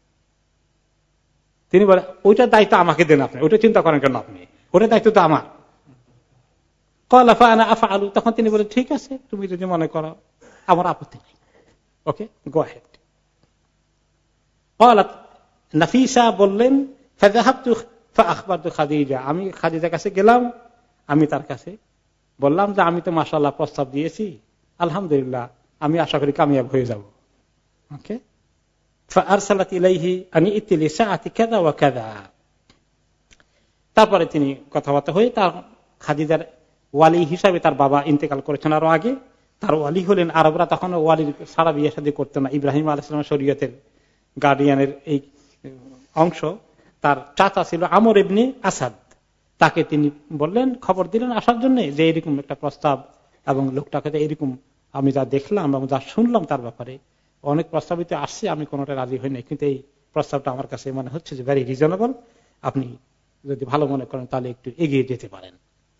[SPEAKER 2] তিনি বলেন ওইটার দায়িত্ব আমাকে দেন, আপনি ওইটা চিন্তা করেন কেন? আপনি ওটার দায়িত্ব তো আমার। ক্বালা ফাআনা আফআলু, তখন তিনি বলেন ঠিক আছে তুমি যদি মনে করো, আমার আপত্তি নেই, ওকে গো অ্যাহেড। ক্বালাত নাফিসা বললেন ফাযাহাবতু ফাআখবারতু খাদিজা, আমি খাদিজার কাছে গেলাম, আমি তার কাছে বললাম যে আমি তো মাশাআল্লাহ প্রস্তাব দিয়েছি, আলহামদুলিল্লাহ আমি আশা করি কামিয়াব হয়ে যাব। ওকে, ফাআরসালাত ইলাইহি আনি ইতিলি সাআতি কাযা ওয়া কাযা। তারপরে তিনি কথাবার্তা হয়ে তার খাদিজার ওয়ালি হিসাবে তার বাবা ইন্তেকাল করেছেন আরো আগে, তার ওয়ালি হলেন। আরবরা তখন ওয়ালির সারা বিয়ে শাদী করতো না, ইব্রাহিম আলাইহিস সালামের শরীয়তের গার্ডিয়ানের এই অংশ। তার চাচা ছিল আমর ইবনে আসাদ, তাকে তিনি বললেন, খবর দিলেন আসার জন্য যে এরকম একটা প্রস্তাব, এবং লোকটাকে এরকম আমি যা দেখলাম এবং যা শুনলাম তার ব্যাপারে অনেক প্রস্তাবিত আসছে, আমি কোনোটা রাজি হই নাই, কিন্তু এই প্রস্তাবটা আমার কাছে মনে হচ্ছে যে ভেরি রিজনেবল, আপনি যদি ভালো মনে করেন তাহলে একটু এগিয়ে যেতে পারেন।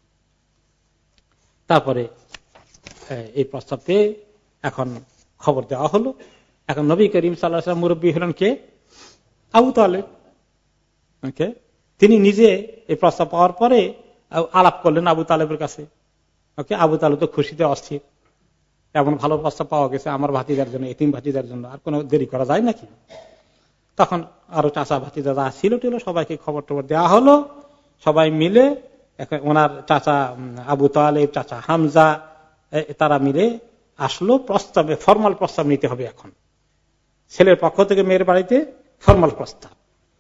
[SPEAKER 2] তারপরে এই প্রস্তাবকে এখন খবর দেওয়া হলো। এখন নবী করিম সাল্লাল্লাহু আলাইহি ওয়াসাল্লাম মুরব্বী হলেন কে? আবু তালেব। ওকে, তিনি নিজে এই প্রস্তাব পাওয়ার পরে আলাপ করলেন আবু তালেবের কাছে। ওকে, আবু তালেব তো খুশিতে অস্থির, এমন ভালো প্রস্তাব পাওয়া গেছে আমার ভাতিজার জন্য, এতিম ভাতিজার জন্য, আর কোনো দেরি করা যায় নাকি? তখন আরো চাচা ভাতিজা যা ছিল টিল সবাইকে খবর টবর দেওয়া হলো। সবাই মিলে ওনার চাচা আবু তালেব, চাচা হামজা, তারা মিলে আসলো প্রস্তাবে, ফরমাল প্রস্তাব নিতে হবে এখন। ছেলের পক্ষ থেকে মেয়ের বাড়িতে ফরমাল প্রস্তাব।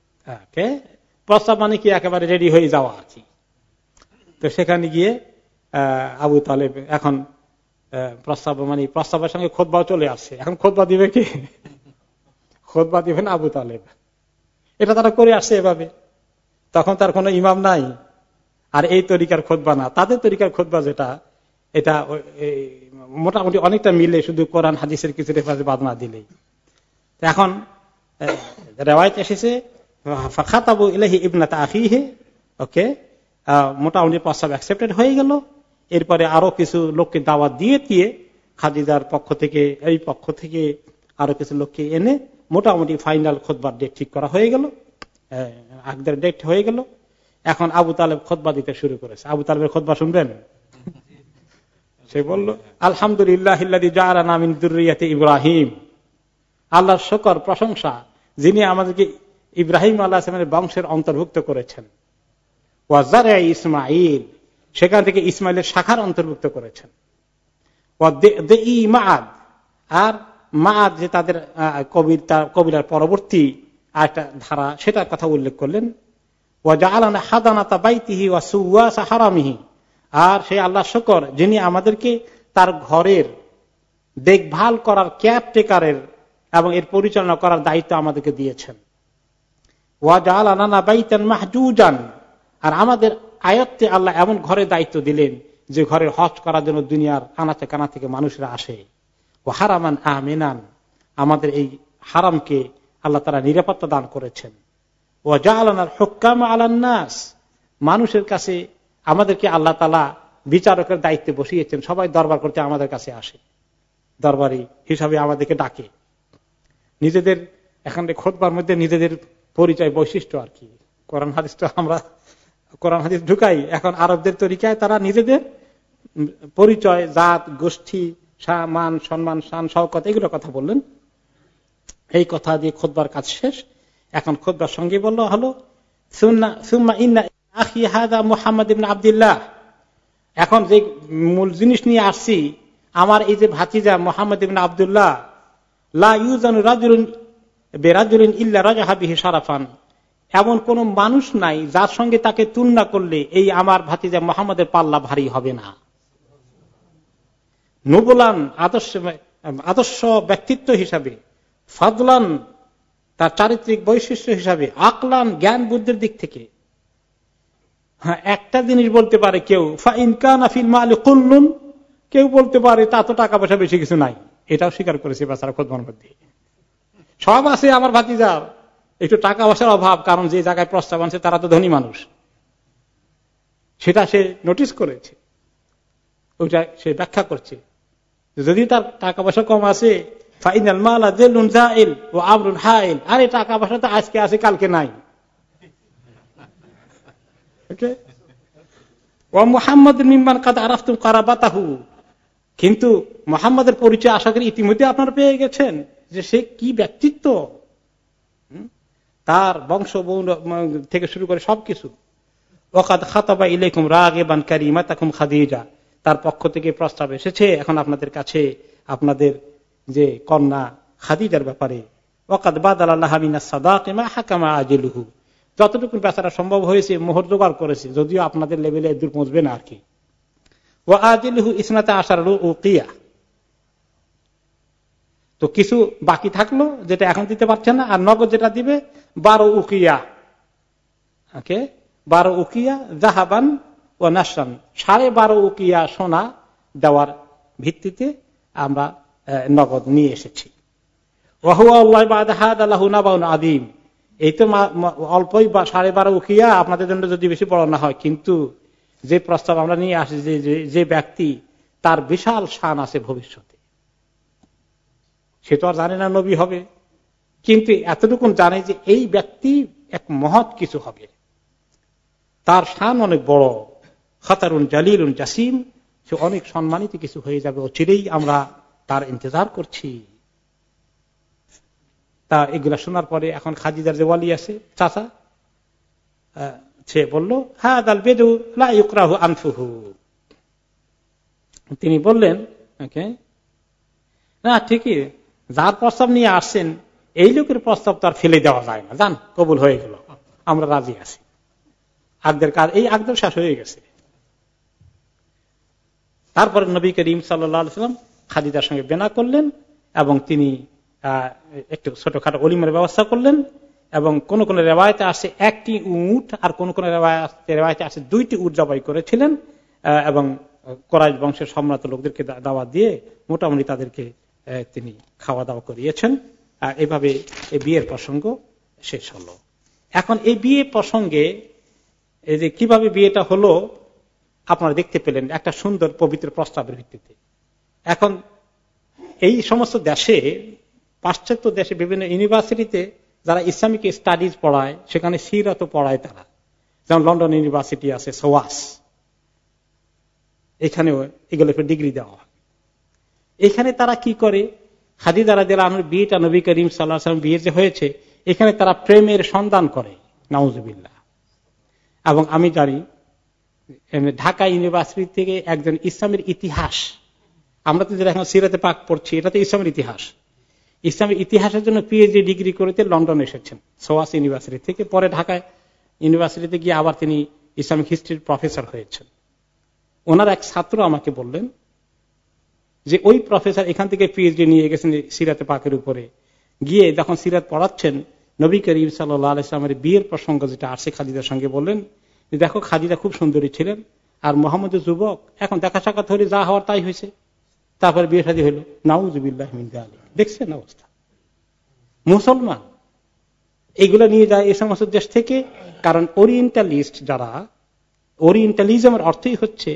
[SPEAKER 2] প্রস্তাব মানে কি একেবারে রেডি হয়ে যাওয়া আর কি। তো সেখানে গিয়ে আবু তালেব এখন প্রস্তাব মানে প্রস্তাবের সঙ্গে খোদবাও চলে আসছে। এখন খোদবা দিবে কি? খোদবা দিবেন আবু তালেব। এটা তারা করে আসছে এভাবে। তখন তার কোনো ইমাম নাই, আর এই তরিকার খোদবা না, তাদের তরিকার খোদবা যেটা, এটা মোটামুটি অনেকটা মিলে, শুধু কোরআন হাদিসের কিছু রেফারেন্স বাদ না দিলেই। এখন রেওয়ায়েত এসেছে ফাখাতাবু ইলাইহি ইবনাতা আখিহি, ওকে, মোটামুটি প্রস্তাব অ্যাকসেপ্টেড হয়ে গেল। এরপরে আরো কিছু লোককে দাওয়াত দিয়ে দিয়ে খাদিজার পক্ষ থেকে, এই পক্ষ থেকে আরো কিছু লোককে এনে মোটামুটি ফাইনাল খুতবার ডেট ঠিক করা হয়ে গেল, আগদের ডেট হয়ে গেল। এখন আবু তালেব খুতবা দিতে শুরু করেছে। আবু তালেবের খুতবা শুনবেন? সে বলল, আলহামদুলিল্লাহিল্লাযী জাআলানা মিন যুররিয়াতি ইব্রাহিম, আল্লাহর শুকর প্রশংসা যিনি আমাদেরকে ইব্রাহিম আলাইহিস সালামের বংশের অন্তর্ভুক্ত করেছেন। ওয়া যারঈ ইসমাঈল, সেখান থেকে ইসমাইলের শাখার অন্তর্ভুক্ত করেছেন। ওয়া দেই মাআদ, আর মাআদ যে তাদের কবিতা কবিরার পরবর্তী আরেকটা ধারা, সেটার কথা উল্লেখ করলেন। ওয়া জাআলানা হাদানাতা বাইতিহি ওয়া সুওয়াসা হারামিহি, আর সেই আল্লাহ শুকর যিনি আমাদেরকে তার ঘরের দেখভাল করার, কেয়ারটেকারের এবং এর পরিচালনা করার দায়িত্ব আমাদেরকে দিয়েছেন। ওয়া জাআলানা বাইতান মাহজুজান, আর আমাদের আয়ত্তে আল্লাহ এমন ঘরের দায়িত্ব দিলেন যে ঘরের হজ করার জন্য দুনিয়ার আনাচে কানা থেকে মানুষরা আসে। ও হারামান আমিনান, আমাদের এই হারামকে আল্লাহ তাআলা নিরাপত্তা দান করেছেন। ও জাআলানাল হুক্কামা আলান নাস, মানুষের কাছে আমাদেরকে আল্লাহ তাআলা বিচারকের দায়িত্বে বসিয়েছেন। সবাই দরবার করতে আমাদের কাছে আসে, দরবারি হিসাবে আমাদেরকে ডাকে। নিজেদের এখানে খুতবার মধ্যে নিজেদের পরিচয় বৈশিষ্ট্য আর কি, কোরআন হাদিস তো আমরা কোরআন হাদিস ঢুকাই, এখন আরবদের তরিকায় তারা নিজেদের পরিচয়, জাত, গোষ্ঠী, মান, সম্মান, শান, শওকত, এগুলো কথা বললেন। এই কথা দিয়ে খুতবার কাজ শেষ। এখন খুতবার সঙ্গে বলল হলো সুম্মা ইন্না আখি হাযা মুহাম্মদ ইবনে আব্দুল্লাহ, এখন যে মূল জিনিস নিয়ে আসছি, আমার এই যে ভাতিজা মুহাম্মদ ইবনে আব্দুল্লাহ, লা ইউজানু রাজুলুন বিরাজুলিন ইল্লা রাজাহা বিহি শারাফান, এমন কোন মানুষ নাই যার সঙ্গে তাকে তুলনা করলে এই আমার ভাতিজা মুহাম্মদের পাল্লা ভারী হবে না। নুবলান, আদর্শ আদর্শ ব্যক্তিত্ব হিসাবে, ফাদলান, তার চারিত্রিক বৈশিষ্ট্য হিসাবে, আকলান, জ্ঞান বুদ্ধির দিক থেকে। হ্যাঁ, একটা জিনিস বলতে পারে কেউ, ফা ইন কানা ফিল মালি কুল্লুন, কেউ বলতে পারে তা তো টাকা পয়সা বেশি কিছু নাই, এটাও স্বীকার করেছে বেচারা খুতবার মধ্যে। সব আছে আমার ভাতিজার, একটু টাকা পয়সার অভাব, কারণ যে জায়গায় প্রস্তাব আনছে তারা তো ধনী মানুষ, সেটা সে নোটিস করেছে, ওইটা সে ব্যাখ্যা করছে। যদি তার টাকা পয়সা কম আছে, ফাইনাল মালা জেলুন জাইল ও আমরুন হাইল, আরে টাকা পয়সা তো আজকে আছে কালকে নাই। ওকে, ওয়া মুহাম্মদ মিম্মান কাদ আরাফতুম কারাবাতাহু, কিন্তু মুহাম্মাদের পরিচয় আশা করি ইতিমধ্যে আপনারা পেয়ে গেছেন যে সে কি ব্যক্তিত্ব, তার বংশ থেকে শুরু করে সবকিছু। ওয়াকাদ খাতাবা ইলাইকুম রাগিবান কারিমাতাকুম খাদিজা, তার পক্ষ থেকে প্রস্তাব এসেছে এখন আপনাদের কাছে আপনাদের যে কন্যা খাদিজার ব্যাপারে। ওয়াকাদ বাদালাল্লাহু মিনাস সাদাকি মা হাকামা আজলুহু, যতটুকু বেচারা সম্ভব হয়েছে মোহর জোগাড় করেছে, যদিও আপনাদের লেভেলে দূর পৌঁছবে না আর কি। ওয়া আজলুহু ইসনাতা আশারা উকিয়া, তো কিছু বাকি থাকলো যেটা এখন দিতে পারছে না, আর নগদ যেটা দিবে বারো উকিয়া, ওকে, বারো উকিয়া জাহাবান ও নাসরান, সাড়ে বারো উকিয়া সোনা দেওয়ার ভিত্তিতে আমরা নগদ নিয়ে এসেছি। আদিম, এই তো অল্পই, সাড়ে বারো উকিয়া আপনাদের জন্য যদি বেশি বড় না হয়, কিন্তু যে প্রস্তাব আমরা নিয়ে আসি, যে ব্যক্তি তার বিশাল শান আছে ভবিষ্যতে, সে তো আর জানে না নবী হবে, কিন্তু এতটুকু জানে যে এই ব্যক্তি এক মহৎ কিছু হবে, তার শান অনেক বড়, খাতারুন জালিলুন জাসিম, সে অনেক সম্মানিত কিছু হয়ে যাবে, অচিরেই আমরা তার ইন্তজার করছি। তা এগুলা শোনার পরে এখন খাদিজার যে ওয়ালি আছে চাচা, সে বলল হাদাল বেদু লা ইউকরাহু আনফুহু, তিনি বললেন ওকে, না ঠিকই, যার প্রস্তাব নিয়ে আসছেন এই লোকের প্রস্তাব তো আর ফেলে দেওয়া যায় না, জান কবুল হয়ে গেল, আমরা রাজি আছি। আকদের কাজ এই আকদের শেষ হয়ে গেছে। তারপরে নবী করিম সাল্লাল্লাহু আলাইহি ওয়াসাল্লাম খাদিজার সঙ্গে বেনা করলেন এবং তিনি একটু ছোটখাটো অলিমের ব্যবস্থা করলেন। এবং কোন কোন রেওয়ায়েতে আসে একটি উট আর কোন কোন রেওয়ায়েতে আসে দুইটি উট জবাই করেছিলেন এবং কোরাইশ বংশের সম্রাট লোকদেরকে দাওয়াত দিয়ে মোটামুটি তাদেরকে তিনি খাওয়া দাওয়া করিয়েছেন। এভাবে এই বিয়ের প্রসঙ্গ শেষ হলো। এখন এই বিয়ে প্রসঙ্গে এই যে কিভাবে বিয়েটা হলো আপনারা দেখতে পেলেন একটা সুন্দর পবিত্র প্রস্তাবের ভিত্তিতে। এখন এই সমস্ত দেশে, পাশ্চাত্য দেশে বিভিন্ন ইউনিভার্সিটিতে যারা ইসলামিক স্টাডিজ পড়ায় সেখানে সিরাত পড়ায় তারা, যেমন লন্ডন ইউনিভার্সিটি আছে, সোয়াস, এখানেও এগুলো ডিগ্রি দেওয়া হয়। এখানে তারা কি করে, খাদিজা রাদিয়াল্লাহু আনহার বিয়েটা নবী করিম সাল্লাল্লাহু আলাইহি ওয়াসাল্লাম বিয়ে যে হয়েছে এখানে তারা প্রেমের সন্ধান করে, নাউজুবিল্লাহ। এবং আমি জানি ঢাকা ইউনিভার্সিটি থেকে একজন ইসলামের ইতিহাস, আমরা তো যেটা এখন সিরাতে পাক পড়ছি এটা তো ইসলামের ইতিহাস, ইসলামের ইতিহাসের জন্য পিএইচডি ডিগ্রি করতে লন্ডন এসেছেন সোয়াস ইউনিভার্সিটি থেকে। পরে ঢাকায় ইউনিভার্সিটিতে গিয়ে আবার তিনি ইসলামিক হিস্ট্রির প্রফেসর হয়েছেন। ওনার এক ছাত্র আমাকে বললেন যে ওই প্রফেসর এখান থেকে পিএইচডি নিয়ে গেছেন সিরাতে পাকের উপরে, গিয়ে যখন সিরাত পড়াচ্ছেন নবী করিম সাল্লাল্লাহু আলাইহি ওয়াসাল্লামের বিয়ের প্রসঙ্গ যেটা আসছে খাদিজার সঙ্গে বললেন যে দেখো খাদিজা খুব সুন্দরী ছিলেন আর মোহাম্মদের যুবক, এখন দেখা সাক্ষাৎ হলে যা হওয়ার তাই হয়েছে, তারপরে বিয়ে শাদী হলো। নাউজুবিল্লাহ মিন যালিক। দেখছেন অবস্থা, মুসলমান এগুলো নিয়ে যায় এই সমস্ত দেশ থেকে। কারণ ওরিয়েন্টালিস্ট যারা, ওরিয়েন্টালিজমের অর্থই হচ্ছে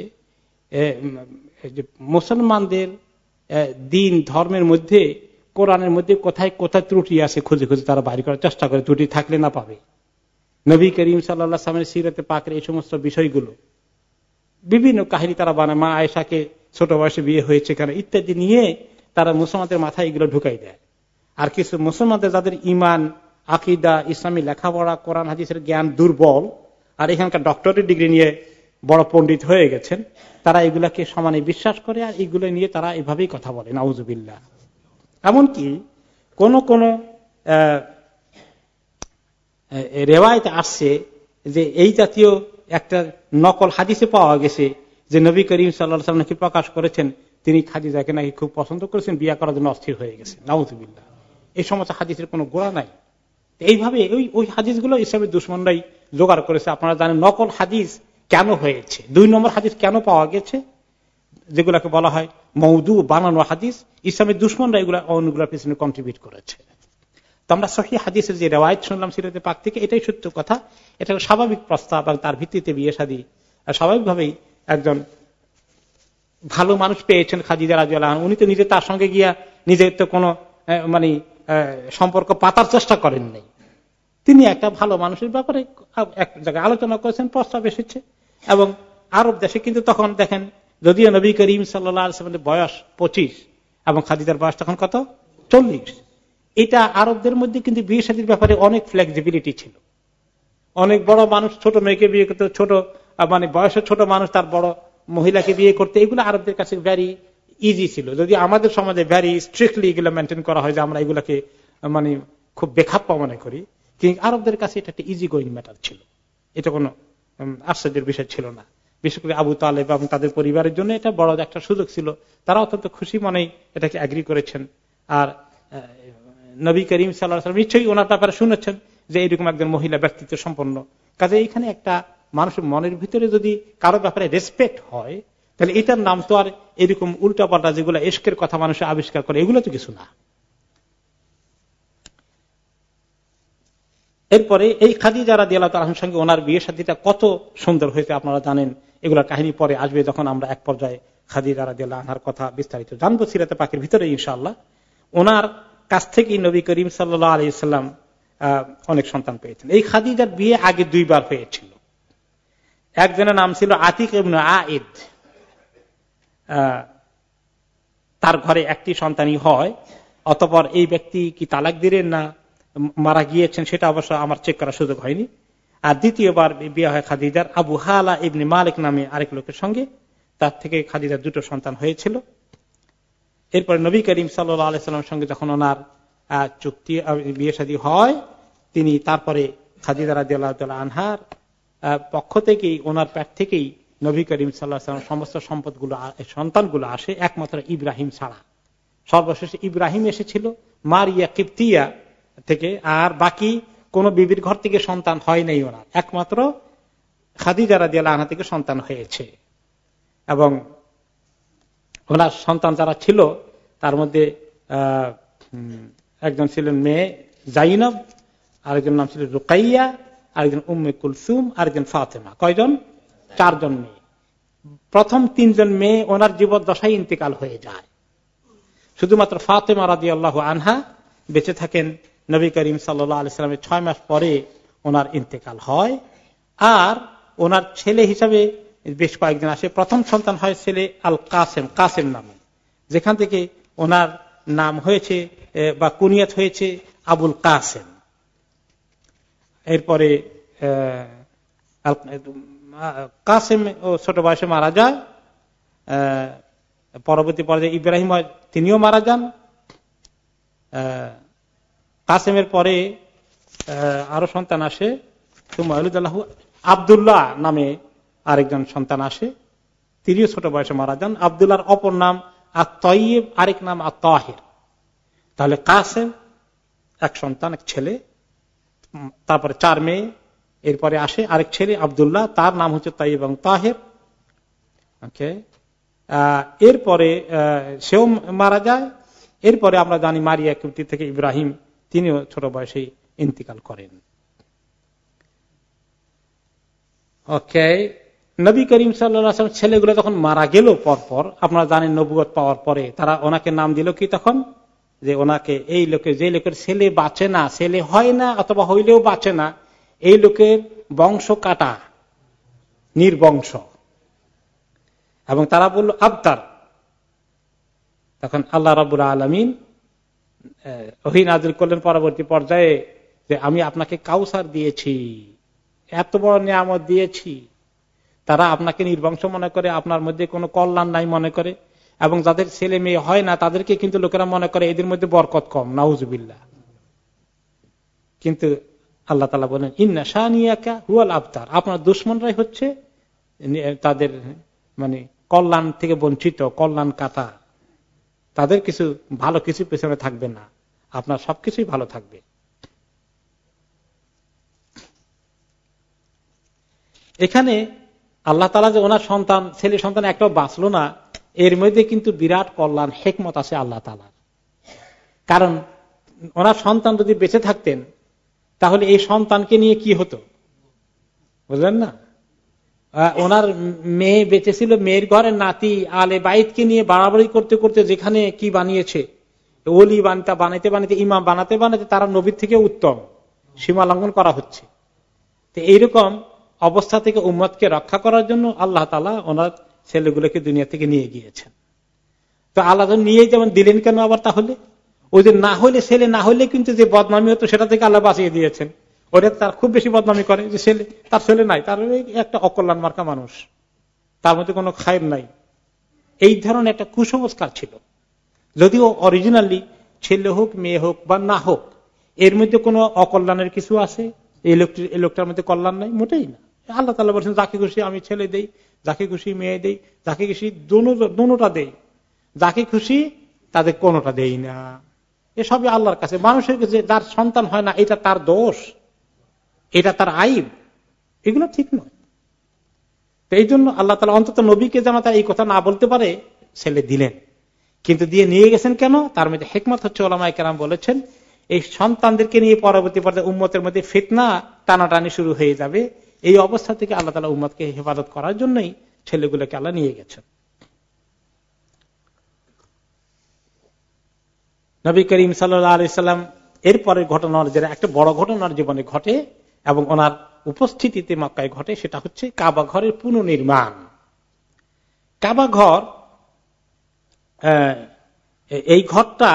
[SPEAKER 2] মুসলমানদের দিন ধর্মের মধ্যে, কোরআনের মধ্যে কোথায় কোথায় ত্রুটি আছে খুঁজে খুঁজে তারা বাইর করার চেষ্টা করে, ত্রুটি থাকলে না পাবে। নবী করিম সাল্লাল্লাহু আলাইহি ওয়াসাল্লামের সিরাতে পাকের এই সমস্ত বিষয়গুলো বিভিন্ন কাহিনী তারা বানায়, মা আয়েশাকে ছোট বয়সে বিয়ে হয়েছে কেন ইত্যাদি নিয়ে তারা মুসলমানদের মাথায় এগুলো ঢুকাই দেয়। আর কিছু মুসলমানদের যাদের ইমান, আকীদা, ইসলামী লেখাপড়া, কোরআন হাদিসের জ্ঞান দুর্বল, আর এখানকার ডক্টরেট ডিগ্রি নিয়ে বড় পণ্ডিত হয়ে গেছেন, তারা এগুলাকে সমানে বিশ্বাস করে আর এগুলো নিয়ে তারা এভাবেই কথা বলে, নাউজুবিল্লাহ। এমনকি কোন কোন রেওয়ায়েতে আসছে যে এই জাতীয় একটা নকল হাদিসে পাওয়া গেছে যে নবী করিম সাল্লাল্লাহু আলাইহি ওয়াসাল্লাম নাকি প্রকাশ করেছেন তিনি খাদিজাকে নাকি খুব পছন্দ করেছেন, বিয়ে করার জন্য অস্থির হয়ে গেছে, নাউজুবিল্লাহ। এই সমস্ত হাদিসের কোনো গোড়া নাই। এইভাবে ওই ওই হাদিসগুলো ইসলামের দুশমনরাই জোগাড় করেছে। আপনারা জানেন নকল হাদিস কেন হয়েছে, দুই নম্বর হাদিস কেন পাওয়া গেছে, যেগুলাকে বলা হয় মওদু, বানানো হাদিস। ইসলামের দুশমনরা এগুলা অন্যগুলোর পিছনে কন্ট্রিবিউট করেছে। তো আমরা সহিহ হাদিসের যে রিওয়ায়াত শুনলাম সিরাতে পাক থেকে, এটাই সত্য কথা, এটা স্বাভাবিক প্রস্তাব এবং তার ভিত্তিতে বিয়ে শাদী স্বাভাবিকভাবেই একজন ভালো মানুষ পেয়েছেন খাদিজা রাদিয়াল্লাহু আনহা। উনি তো নিজে তার সঙ্গে গিয়া নিজের তো কোনো মানে সম্পর্ক পাতার চেষ্টা করেন নাই, তিনি একটা ভালো মানুষের ব্যাপারে এক জায়গায় আলোচনা করেছেন, প্রস্তাব এসেছে। এবং আরব দেশে কিন্তু তখন দেখেন যদিও নবী করিম সাল্লাল্লাহু আলাইহি ওয়াসাল্লামের বয়স পঁচিশ এবং খাদিজার বয়স তখন কত, চল্লিশ, এটা আরবদের মধ্যে কিন্তু বিয়ে শাদীর ব্যাপারে অনেক ফ্লেক্সিবিলিটি ছিল। অনেক বড় মানুষ ছোট মেয়েকে বিয়ে করতে, ছোট মানে বয়সের ছোট মানুষ তার বড় মহিলাকে বিয়ে করতে, এগুলো আরবদের কাছে ভ্যারি ইজি ছিল। যদি আমাদের সমাজে ভ্যারি স্ট্রিক্টলি এগুলো মেনটেন করা হয় যে আমরা এগুলাকে মানে খুব বেখাপ্পা মনে করি, কিন্তু আরবদের কাছে এটা একটা ইজি গোয়িং ম্যাটার ছিল, এটা কোনো আশ্চর্যের বিষয় ছিল না। বিশেষ করে আবু তালেব এবং তাদের পরিবারের জন্য এটা বড় একটা সুযোগ ছিল, তারা অত্যন্ত খুশি মনেই এটাকে এগ্রি করেছেন। আর নবী করিম সাল্লাল্লাহু আলাইহি ওয়াসাল্লাম নিশ্চয়ই ওনার ব্যাপারে শুনেছেন যে এইরকম একজন মহিলা ব্যক্তিত্ব সম্পন্ন। কাজে এখানে একটা মানুষের মনের ভিতরে যদি কারো ব্যাপারে রেসপেক্ট হয় তাহলে এটার নাম তো আর এরকম উল্টা পাল্টা যেগুলো ইশকের কথা মানুষের আবিষ্কার করে এগুলো তো কিছু না। এরপরে এই খাদিজা রাদিয়াল্লাহু তাআলার সঙ্গে ওনার বিয়ে শাদীটা কত সুন্দর হয়েছে আপনারা জানেন, এগুলোর কাহিনী পরে আসবে যখন আমরা এক পর্যায়ে খাদিজা রাদিয়াল্লাহু আনহার কথা বিস্তারিত জানবো সিরাতে পাকের ভিতরে ইনশাআল্লাহ। ওনার কাছ থেকেই নবী করিম সাল্লাল্লাহু আলাইহি ওয়াসাল্লাম অনেক সন্তান পেয়েছেন। এই খাদিজার বিয়ে আগে দুইবার হয়েছিল। একজনের নাম ছিল আতিক ইবনে আইদ, তার ঘরে একটি সন্তানই হয়, অতঃপর এই ব্যক্তি কি তালাক দিলেন না মারা গিয়েছেন সেটা অবশ্য আমার চেক করার সুযোগ হয়নি। আর দ্বিতীয়বার বিয়ে হয় খাদিজার আবু হালা ইবনে মালিক নামে আরেক লোকের সঙ্গে, তার থেকে খাদিজার দুটো সন্তান হয়েছিল। এরপরে নবী করিম সাল্লাল্লাহু আলাইহি ওয়াসাল্লামের সঙ্গে যখন ওনার চুক্তি বিয়ে শাদী হয়, তিনি তারপরে খাদিজা রাদিয়াল্লাহু তাআলা আনহার পক্ষ থেকেই, ওনার পেট থেকেই নবী করিম সাল্লাল্লাহু আলাইহি ওয়াসাল্লাম সমস্ত সম্পদগুলো, সন্তানগুলো আসে, একমাত্র ইব্রাহিম ছাড়া। সর্বশেষে ইব্রাহিম এসেছিল মারিয়া কিপ্তিয়া থেকে, আর বাকি কোন বিবির ঘর থেকে সন্তান হয় নাই ওনার, একমাত্র খাদিজা রাদিয়াল্লাহু আনহা থেকে সন্তান হয়েছে। এবং ওনার সন্তান যারা ছিল তার মধ্যে আহ একজন ছিলেন মেয়ে জাইনব, আরেকজন নাম ছিল রুকাইয়া, আরেকজন উম্মে কুলসুম, আরেকজন ফাতেমা। কয়জন? চারজন মেয়ে। প্রথম তিনজন মেয়ে ওনার জীবদ্দশায় ইন্তেকাল হয়ে যায়। শুধুমাত্র ফাতেমা রাদিয়াল্লাহু আনহা বেঁচে থাকেন। নবী করিম সাল্লাল্লাহু আলাইহি ওয়াসাল্লামের ছয় মাস পরে ওনার ইন্তেকাল হয়। আর ওনার ছেলে হিসাবে বেশ কয়েকজন আসে। প্রথম সন্তান হয় ছেলে আল কাসেম, কাসেম নামে, যেখান থেকে ওনার নাম হয়েছে বা কুনিয়াত হয়েছে আবুল কাসেম। এরপরে কাসেম ও ছোট বয়সে মারা যায়। পরবর্তী পর্যায়ে ইব্রাহিম তিনিও মারা যান। কাসেমের পরে আরো সন্তান আসে, আব্দুল্লাহ নামে আরেকজন সন্তান আসে, তিনিও ছোট বয়সে মারা যান। আব্দুল্লাহর অপর নাম আত-তাইয়্যিব, আরেক নাম আত-তাহির। তাহলে কাসেম এক সন্তান, এক ছেলে, তারপরে চার মেয়ে, এরপরে আসে আরেক ছেলে আব্দুল্লাহ, তার নাম হচ্ছে তাইয়্যিব এবং তাহির। ওকে, এরপরে সেও মারা যায়। এরপরে আমরা জানি মারিয়া কিপ্তি থেকে ইব্রাহিম, তিনিও ছোট বয়সে ইন্তিকাল করেন। ওকে, নবী করিম সাল্লাল্লাহু আলাইহি ওয়াসাল্লাম ছেলেগুলো যখন মারা গেল পরপর, আপনারা জানেন নবুয়ত পাওয়ার পরে তারা ওনাকে নাম দিল কি তখন, যে ওনাকে এই লোকের, যে লোকের ছেলে বাঁচে না, ছেলে হয় না অথবা হইলেও বাঁচে না, এই লোকের বংশ কাটা, নির্বংশ। এবং তারা বলল আবতার। তখন আল্লাহ রাব্বুল আলামিন ওহী নাযিল করলেন পরবর্তী পর্যায়ে, যে আমি আপনাকে কাউসার দিয়েছি, এত বড় নিয়ামত দিয়েছি। তারা আপনাকে নির্বংশ মনে করে, আপনার মধ্যে কোনো কল্যাণ নাই মনে করে, এবং যাদের ছেলে মেয়ে হয় না তাদেরকে কিন্তু লোকেরা মনে করে এদের মধ্যে বরকত কম, নাউজুবিল্লাহ। কিন্তু আল্লাহ তাআলা বলেন ইন্না শানিয়াকা হুয়াল আবতার, আপনার দুশমনরাই হচ্ছে তাদের মানে কল্যাণ থেকে বঞ্চিত, কল্যাণ কাটা। তাদের কিছু ভালো কিছু পেছনে থাকবে না, আপনার সবকিছুই ভালো থাকবে। এখানে আল্লাহ তাআলা যে ওনার সন্তান, ছেলে সন্তান একটাও বাঁচলো না, এর মধ্যে কিন্তু বিরাট কল্যাণ, হিকমত আছে আল্লাহ তাআলার। কারণ ওনার সন্তান যদি বেঁচে থাকতেন তাহলে এই সন্তানকে নিয়ে কি হতো বুঝলেন না। ওনার মেয়ে বেঁচে ছিল, মেয়ের ঘরের নাতি আলে বাইতকে নিয়ে বাড়াবাড়ি করতে করতে যেখানে কি বানিয়েছে, ওলি বানতা বানাইতে বানাইতে, ইমাম বানাতে বানাইতে তারা নবীর থেকে উত্তম, সীমা লঙ্ঘন করা হচ্ছে। তো এইরকম অবস্থা থেকে উম্মতকে রক্ষা করার জন্য আল্লাহ তাআলা ওনার ছেলেগুলোকে দুনিয়া থেকে নিয়ে গিয়েছেন। তো আল্লাহ নিয়ে যেমন দিলেন কেন আবার, তাহলে ওই যে না হলে, ছেলে না হলে কিন্তু যে বদনামি হতো সেটা থেকে আল্লাহ বাঁচিয়ে দিয়েছেন। ওটা তার খুব বেশি বদনামি করে যে ছেলে, তার ছেলে নাই, তার একটা অকল্যাণ মার্কা মানুষ, তার মধ্যে কোনো খায়ের নাই, এই ধরনের একটা কুসংস্কার ছিল। যদিও অরিজিনালি ছেলে হোক মেয়ে হোক বা না হোক, এর মধ্যে কোনো অকল্যাণের কিছু আছে, এই লোকটির এই লোকটার মধ্যে কল্যাণ নাই, মোটেই না। আল্লাহ তাআলা বলছেন যাকে খুশি আমি ছেলে দেই, যাকে খুশি মেয়ে দেই, যাকে খুশি দোনোটা দেই, যাকে খুশি তাদের কোনোটা দেই না। এসবই আল্লাহর কাছে। মানুষের কাছে যার সন্তান হয় না এটা তার দোষ, এটা তার আইব, এগুলো ঠিক নয়। এই জন্য আল্লাহ তাআলা অন্তত নবীকে যেন তারা এই কথা না বলতে পারে ছেলে দিলেন। কিন্তু দিয়ে নিয়ে গেছেন কেন, তার মধ্যে হিকমত হচ্ছে, ওলামায়ে কেরাম বলেছেন এই সন্তানদেরকে নিয়ে পরবর্তী পর্যায়ে উম্মতের মধ্যে ফিতনা টানাটানি শুরু হয়ে যাবে। এই অবস্থা থেকে আল্লাহ তাআলা উম্মতকে হেফাজত করার জন্যই ছেলেগুলোকে আল্লাহ নিয়ে গেছেন। নবী করিম সাল্লাল্লাহু আলাইহি সাল্লাম এরপরের ঘটনা, যেটা একটা বড় ঘটনার জীবনে ঘটে এবং ওনার উপস্থিতিতে মক্কায় ঘটে, সেটা হচ্ছে কাবা ঘরের পুনর্নির্মাণ। কাবা ঘর, এই ঘরটা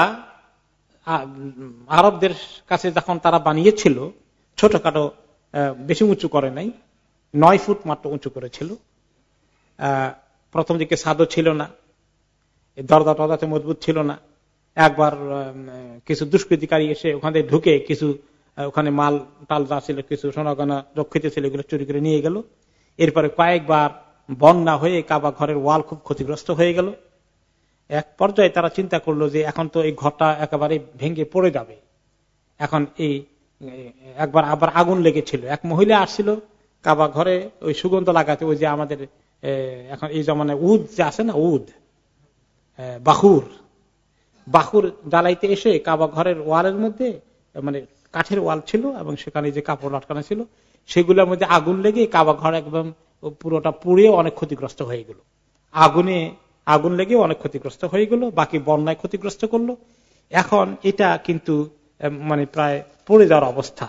[SPEAKER 2] আরবদের কাছে যখন তারা বানিয়েছিল, ছোটখাটো, বেশি উঁচু করে নাই, নয় ফুট মাত্র উঁচু করেছিল। প্রথম দিকে ছাদও ছিল না, দরজা টরজাতে মজবুত ছিল না, একবার কিছু দুষ্কৃতিকারী এসে ওখানে ঢুকে কিছু ওখানে মাল টাল যা ছিল কিছু সোনাগোনা রক্ষিত ছিল এগুলো চুরি করে নিয়ে গেল। এরপরে কয়েকবার বন্যা হয়ে কাবা ঘরের ওয়াল খুব ক্ষতিগ্রস্ত হয়ে গেল। এক পর্যায়ে তারা চিন্তা করলো যে এখন তো এই ঘরটা একেবারে ভেঙে পড়ে যাবে। এখন এই একবার আবার আগুন লেগেছিল, এক মহিলা আসছিল কাবা ঘরে ওই সুগন্ধ লাগাতে, ওই যে আমাদের এখন এই জমানায় উদ যে আছে না, উদ বাখুর বাখুর জ্বালাইতে এসে কাবা ঘরের ওয়ালের মধ্যে, মানে কাঠের ওয়াল ছিল এবং সেখানে যে কাপড় আটকানো ছিল সেগুলোর মধ্যে আগুন লেগে কাবা ঘর একদম পুরোটা পুড়ে অনেক ক্ষতিগ্রস্ত হয়ে গেল। আগুনে আগুন লেগে অনেক ক্ষতিগ্রস্ত হয়ে গেল, বাকি বন্যায় ক্ষতিগ্রস্ত করলো। এখন এটা কিন্তু মানে প্রায় পড়ে যাওয়ার অবস্থা।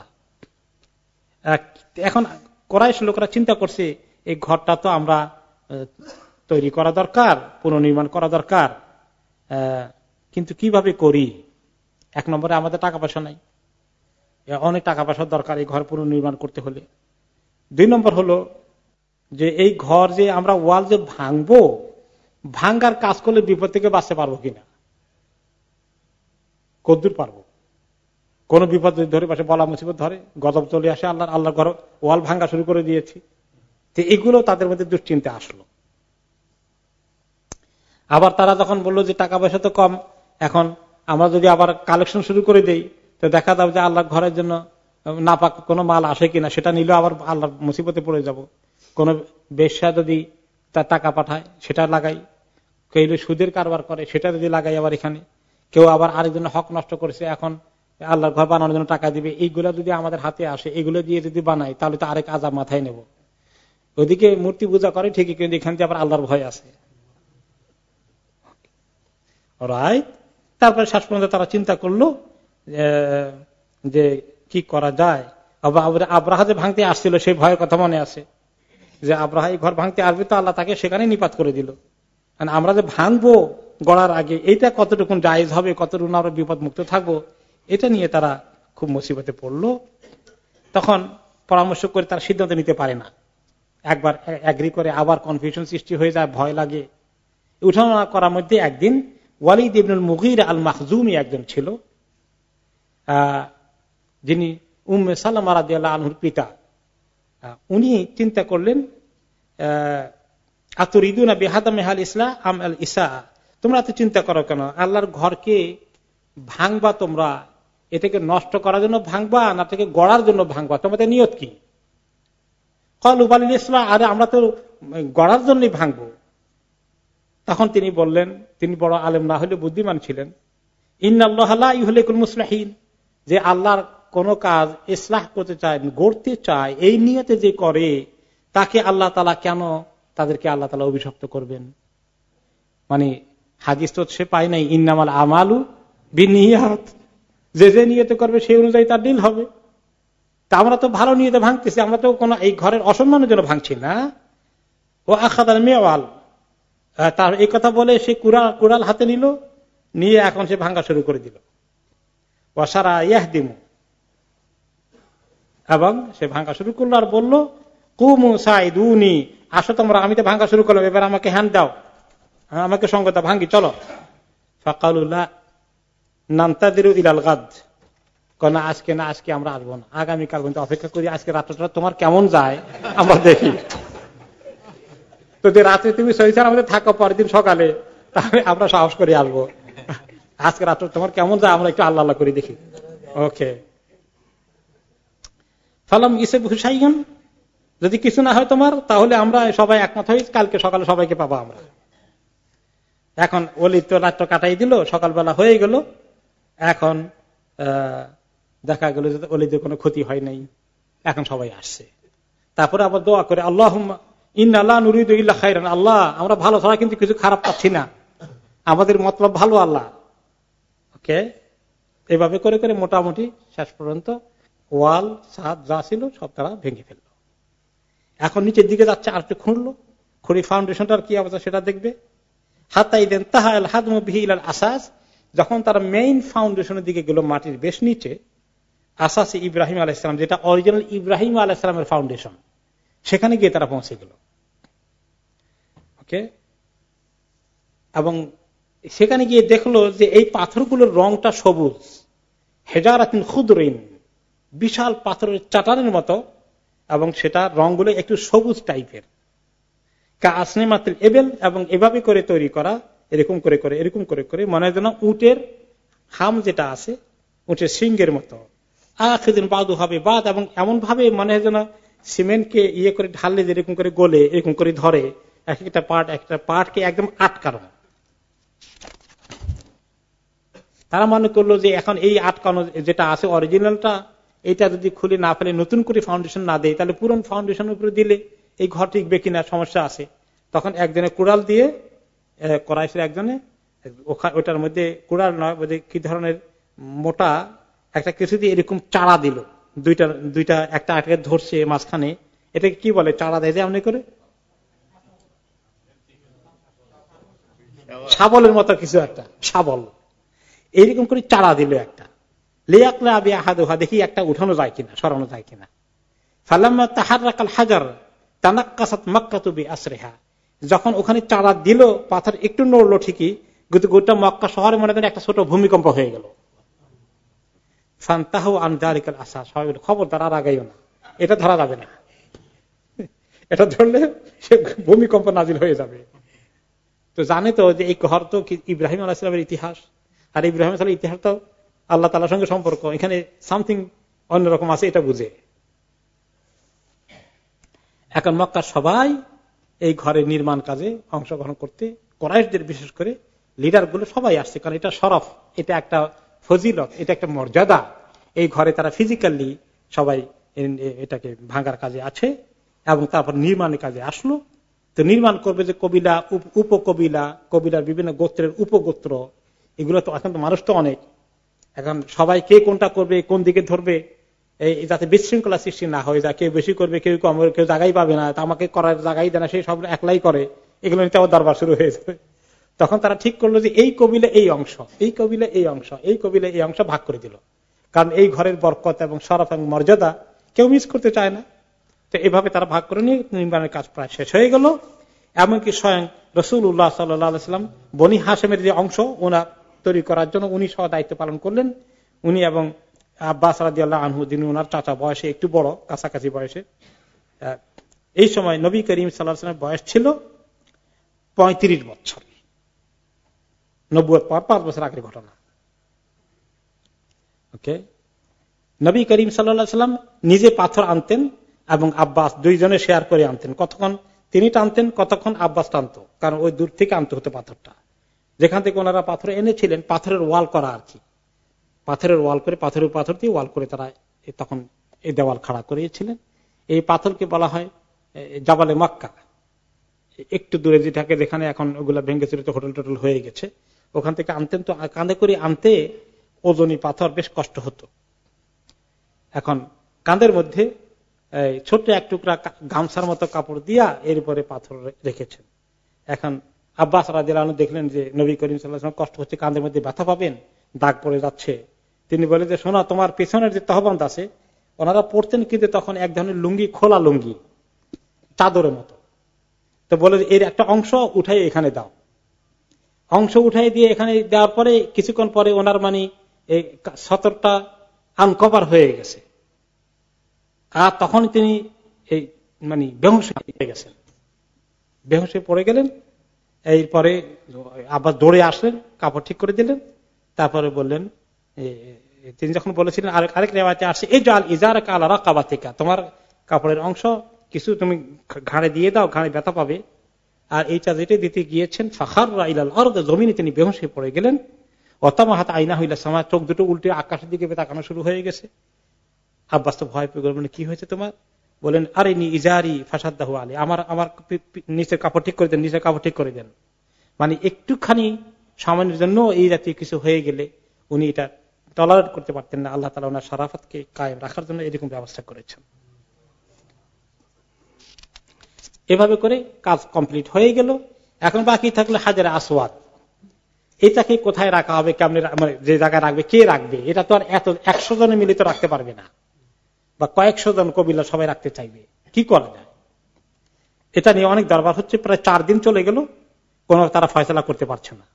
[SPEAKER 2] এখন কোরাইশ লোকেরা চিন্তা করছে এই ঘরটা তো আমরা তৈরি করা দরকার, পুনর্নির্মাণ করা দরকার, কিন্তু কিভাবে করি? এক নম্বরে আমাদের টাকা পয়সা নাই, অনেক টাকা পয়সার দরকার এই ঘর পুনর্নির্মাণ করতে হলে। দুই নম্বর হলো যে এই ঘর যে আমরা ওয়াল যে ভাঙবো, ভাঙ্গার কাজ করলে বিপদ থেকে বাঁচতে পারবো কিনা, কতদূর পারবো? কোন বিপদ ধরে পাশে বলা মুসিবত ধরে, গজব চলে আসে, আল্লাহ আল্লাহর ঘর ওয়াল ভাঙ্গা শুরু করে দিয়েছি। তো এগুলো তাদের মধ্যে দুশ্চিন্তা আসলো। আবার তারা যখন বললো যে টাকা পয়সা তো কম, এখন আমরা যদি আবার কালেকশন শুরু করে দেই তো দেখা যাবে যে আল্লাহর ঘরের জন্য নাপাক কোনো মাল আসে কিনা, সেটা নিলেও আবার আল্লাহর মুসিবতে পড়ে যাব। কোন বেশ্যা যদি তার টাকা পাঠায় সেটা লাগাই, কেউ সুদের কারবার করে সেটা যদি লাগাই, আবার এখানে কেউ আবার আরেকজনের হক নষ্ট করেছে, এখন আল্লাহর ঘর বানানোর জন্য টাকা দিবে, এইগুলো যদি আমাদের হাতে আসে, এগুলো দিয়ে যদি বানাই তাহলে তো আরেক আজাব মাথায় নেব। ওইদিকে মূর্তি পূজা করে ঠিকই, কিন্তু এখান থেকে আবার আল্লাহর ভয় আছে। রাইট। তারপরে শেষ পর্যন্ত তারা চিন্তা করলো যে কি করা যায়। আব্রাহা যে ভাঙতে আসছিল সেই ভয়ের কথা মনে আছে, যে আব্রাহা এই ঘর ভাঙতে আসবে তো আল্লাহ তাকে সেখানে নিপাত করে দিল। আমরা যে ভাঙবো গড়ার আগে এইটা কতটুকু জায়েজ হবে, কতটুকু আমরা বিপদ মুক্ত থাকবো, এটা নিয়ে তারা খুব মুসিবতে পড়লো। তখন পরামর্শ করে তারা সিদ্ধান্ত নিতে পারে না, একবার এগ্রি করে আবার কনফিউশন সৃষ্টি হয়ে যায়, ভয় লাগে। উঠানামা করার মধ্যে একদিন ওয়ালিদ ইবনুল মুগীরা আল মাখজুমি একজন ছিল, যিনি উম্মে সালামা রাদিয়াল্লাহু আনহুর পিতা। উনি চিন্তা করলেন, আতুরিদুনা বিহাদামি আল ইসলাম আম আল ইসা, তোমরা তো চিন্তা করো কেন, আল্লাহর ঘরকে ভাঙবা তোমরা, এটাকে নষ্ট করার জন্য ভাঙবা না থেকে গড়ার জন্য ভাঙবা, তোমাদের নিয়ত কি? ক্বালু বাল ইসলাম, আরে আমরা তো গড়ার জন্যই ভাঙবো। তখন তিনি বললেন, তিনি বড় আলেম না হলে বুদ্ধিমান ছিলেন, ইন্নাল্লাহা লা ইউহলিকুল মুসলিহিন, যে আল্লাহর কোন কাজ ইসলাহ করতে চায়, গড়তে চায়, এই নিয়তে যে করে তাকে আল্লাহ তাআলা কেন তাদেরকে আল্লাহ তাআলা অভিশপ্ত করবেন? মানে হাদিস তো সে পায় নাই, ইন্নামাল আমালু বিনিয়াত, যে যে নিয়তে করবে সেই অনুযায়ী তার ডিল হবে। তা আমরা তো ভালো নিয়তে ভাঙতেছি, আমরা তো কোন এই ঘরের অসম্মানের জন্য ভাঙছি না। ও আখাদাল মেওয়াল, তার এই কথা বলে সে কুড়াল কুড়াল হাতে নিল, নিয়ে এখন সে ভাঙ্গা শুরু করে দিল। ওয়াসারা ইয়াহদিমু, এবং সে ভাঙ্গা শুরু করলো আর বলল, কুমু সাইদুনি, আসো তোমরা, আমি তো ভাঙ্গা শুরু করলাম, এবার আমাকে হ্যান্ড দাও, আমাকে সঙ্গ দাও, ভাঙ্গি চলো। ফাকালুল্লাহ নান্তাদিরু ইলাল গাদ, কেন আজকে না, আজকে আমরা আসবো না, আগামীকাল পর্যন্ত অপেক্ষা করি, আজকে রাতটা তোমার কেমন যায় আমরা দেখি। তো যে রাত্রে তুমি সহিসার আমাদের থাকো, পরের দিন সকালে তাহলে আমরা সাহস করে আসবো, আজকে রাত্রে তোমার কেমন যায় আমরা একটু আল্লাহ আল্লাহ করে দেখি। ওকে, ফালাম ইসে হুসাইন, যদি কিছু না হয় তোমার, তাহলে আমরা সবাই একমত হই, কালকে সকালে সবাইকে পাবো আমরা। এখন ওলিদ তো রাত্র কাটাই দিল, সকালবেলা হয়ে গেল, এখন দেখা গেল যে ওলিদের কোনো ক্ষতি হয় নাই, এখন সবাই আসছে। তারপরে আবার দোয়া করে, আল্লাহুম্মা ইন্না লা নুরিদু ইল্লা খায়রান, আল্লাহ আমরা ভালো ছাড়া কিন্তু কিছু খারাপ পাচ্ছি না, আমাদের মতলব ভালো আল্লাহ। ওকে, এভাবে করে করে মোটামুটি শেষ পর্যন্ত ওয়াল ছাদ যা ছিল সব তারা ভেঙে ফেলল। এখন নিচের দিকে যাচ্ছে, আর একটু খুঁড়লো, খুঁড়ি ফাউন্ডেশনটার কি অবস্থা সেটা দেখবে। হাত্তা ইদান তাহা আল হাদমু বিহি ইলাল আসাস, যখন তারা মেইন ফাউন্ডেশনের দিকে গেল, মাটির বেশ নিচে, আসাসে ইব্রাহিম আলাইহিস সালাম, যেটা অরিজিনাল ইব্রাহিম আলাইহিস সালামের ফাউন্ডেশন, সেখানে গিয়ে তারা পৌঁছে গেল। ওকে, এবং সেখানে গিয়ে দেখলো যে এই পাথরগুলোর রংটা সবুজ, হেজারাতিন খুদরিন, বিশাল পাথরের চাটানের মতো, এবং সেটা রংগুলো একটু সবুজ টাইপের, কা আসনে মাত্র এবেল, এবং এভাবে করে তৈরি করা, এরকম করে করে এরকম করে করে মনে হয় যেন উটের হাম যেটা আছে, উটের সিংহের মতো। আখিদিন বাদু হবে বাদ, এবং এমন ভাবে মনে হয় যেন সিমেন্টকে ইয়ে করে ঢাললে যেরকম করে গলে এরকম করে ধরে, এক একটা পার্ট একটা পার্টকে একদম আটকানো। তারা মনে করলো যে এখন এই আটকানো যেটা আছে অরিজিনালটা, এটা যদি খুলে না ফেলে, নতুন করে ফাউন্ডেশন না দেয়, তাহলে পুরনো ফাউন্ডেশনের উপরে দিলে এই ঘর টিকবে কিনা, সমস্যা আছে। তখন একজনে কুড়াল দিয়ে, করাইশের একজনে ওটার মধ্যে, কুড়াল নয় বোধ কি ধরনের মোটা একটা কিছু দিয়ে এরকম চাড়া দিল, দুইটা দুইটা একটা আটকে ধরছে মাঝখানে, এটাকে কি বলে, চাড়া দেয় যে এমনি করে, শাবলের মতো কিছু একটা, শাবল, এইরকম করে চাড়া দিল একটা, লিয়াকলা আবি আহাদুহা, দেখি একটা উঠানো যায় কিনা, সরানো যায় কিনা। ফালাম্মা তাহাররাকাল হাজার তানাক্কাসাত মক্কাতু বিআসরিহা, যখন ওখানে চাড়া দিল, পাথর একটু নড়লো ঠিকই, কিন্তু গোটা মক্কা শহরে মনে করেন একটা ছোট ভূমিকম্প হয়ে গেল। ফান্তাহু আন যালিকাল আসা, সবাই বলে খবরদার আর আগাইও না, এটা ধরা যাবে না, এটা ধরলে সে ভূমিকম্প নাজিল হয়ে যাবে। তো জানে তো যে এই ঘর তো ইব্রাহিম আলাইহিস সালামের ইতিহাস, আর ইব্রাহিম আলাইহিস সালামের ইতিহাস তো আল্লাহ তাআলার সঙ্গে সম্পর্ক, এখানে সামথিং অন্যরকম আছে, এটা বুঝে। এখন মক্কার সবাই এই ঘরের নির্মাণ কাজে অংশগ্রহণ করতে, কুরাইশদের বিশেষ করে লিডার গুলো সবাই আসছে, কারণ এটা শরফ, এটা একটা ফজিলত, এটা একটা মর্যাদা। এই ঘরে তারা ফিজিক্যালি সবাই এটাকে ভাঙার কাজে আছে, এবং তারপর নির্মাণের কাজে আসলো। তো নির্মাণ করবে যে কবিলা, উপকবিলা, কবিলার বিভিন্ন গোত্রের উপগোত্র, এগুলো তো এখন তো মানুষ তো অনেক, এখন সবাই কে কোনটা করবে, কোন দিকে ধরবে, এই যাতে বিশৃঙ্খলা সৃষ্টি না হয়ে যায়, কেউ বেশি করবে, কেউ কম, কেউ জায়গায় পাবে না, আমাকে করার জায়গায় দেয় না, সেই সব একলাই করে, এগুলো নিতে আবার দরবার শুরু হয়ে যাবে। তখন তারা ঠিক করলো যে এই কবিলে এই অংশ, এই কবিলে এই অংশ, এই কবিলে এই অংশ ভাগ করে দিল, কারণ এই ঘরের বরকত এবং শরফ এবং মর্যাদা কেউ মিস করতে চায় না। তো এভাবে তারা ভাগ করে নিয়ে নির্মাণের কাজ প্রায় শেষ হয়ে গেল। এমনকি স্বয়ং রাসূলুল্লাহ সাল্লাল্লাহু আলাইহি ওয়াসাল্লাম বনি হাশেমের যে অংশ ওনা তৈরি করার জন্য উনি সহ দায়িত্ব পালন করলেন। উনি এবং আব্বাস রাদিয়াল্লাহু আনহু, যিনি ওনার চাচা, বয়সে একটু বড়, কাছাকাছি বয়সে, এই সময় নবী করিম সাল্লাল্লাহু আলাইহি ওয়াসাল্লামের বয়স ছিল পঁয়ত্রিশ বছর, নবুয়ত পর পাঁচ বছর আগের ঘটনা। ওকে, নবী করিম সাল্লাল্লাহু আলাইহি ওয়াসাল্লাম নিজে পাথর আনতেন এবং আব্বাস, দুইজনে শেয়ার করে আনতেন। কতক্ষণ তিনি টানতেন, কতক্ষণ আব্বাস টানত, কারণ ওই দূর থেকে আনতে হতো পাথরটা। যেখান থেকে ওনারা পাথর এনেছিলেন, পাথরের ওয়াল করা আর কি, পাথরের ওয়াল করে, পাথরের পাথর দিয়ে ওয়াল করে তারা তখন এই দেওয়াল খাড়া করিয়েছিলেন। এই পাথরকে বলা হয় জাবালে মক্কা। একটু দূরে যে থাকে, যেখানে এখন ওগুলা ভেঙে চুরে তো হোটেল টোটেল হয়ে গেছে, ওখান থেকে আনতেন। তো কাঁধে করে আনতে ওজনী পাথর, বেশ কষ্ট হতো। এখন কাঁধের মধ্যে ছোট্ট এক টুকরা গামছার মতো কাপড় দিয়া এর উপরে পাথর রেখেছেন। এখন আব্বাস রাদিয়াল্লাহু আনহু দেখলেন যে নবী করিম সাল্লাল্লাহু আলাইহি ওয়াসাল্লাম কষ্ট হচ্ছে, কাঁধের মধ্যে ব্যথা পাবেন, দাগ পড়ে যাচ্ছে। তিনি বলেন যে শোনা, তোমার পেছনের যে তহবান্দ আছে, ওনারা পড়তেন কিন্তু তখন এক ধরনের লুঙ্গি, খোলা লুঙ্গি, চাদরের মতো। তো বলে এর একটা অংশ উঠাই এখানে দাও। অংশ উঠাই দিয়ে এখানে দেওয়ার পরে কিছুক্ষণ পরে ওনার মানে এই সতরটা আনকভার হয়ে গেছে, আর তখন তিনি এই মানে বেহুশ হয়ে গেছেন, বেহুশ হয়ে পড়ে গেলেন। এরপরে আবার দৌড়ে আসলেন, কাপড় ঠিক করে দিলেন। তারপরে বললেন, তিনি যখন বলেছিলেন, আরেক রেওয়ায়েতে আসছে, এই জাল ইজারা কালা রাকাবাতিকা, তোমার কাপড়ের অংশ কিছু তুমি ঘাড়ে দিয়ে দাও, ঘাড়ে ব্যথা পাবে। আর এইটা যেটা দিতে গিয়েছেন, ফাখাররা ইলাল আরদ, জমিনে তিনি বেহুশ হয়ে পড়ে গেলেন। অতমা হাত আইনা হইলা সামা, চোখ দুটো উল্টে আকাশের দিকে তাকানো শুরু হয়ে গেছে। আব্বাস তো ভয় পেয়ে গেলেন, কি হয়েছে তোমার? বলেন, আরে নি ইজারি ফাসাদাহু আলী, আমার আমার নিচের কাপড় ঠিক করে দেন, নিচের কাপড় ঠিক করে দেন। মানে একটুখানি সামান্যের জন্য এই জাতীয় কিছু হয়ে গেলে উনি এটা টলারেট করতে পারতেন না। আল্লাহ তাআলা ওনার শরাফতকে কায়েম রাখার জন্য এরকম ব্যবস্থা করেছেন। এভাবে করে কাজ কমপ্লিট হয়ে গেল। এখন বাকি থাকলো হাজারে আসওয়াদ। এটাকে কোথায় রাখা হবে, কেমন, মানে যে জায়গায় রাখবে, কে রাখবে? এটা তো আর এত একশো জনে মিলিত রাখতে পারবে না, বা কয়েকশো জন কবিলা সবাই রাখতে চাইবে, কি করা যায়? এটা নিয়ে অনেক দরবার হচ্ছে, প্রায় চার দিন চলে গেল, কোন তারা ফয়সালা করতে পারছে না।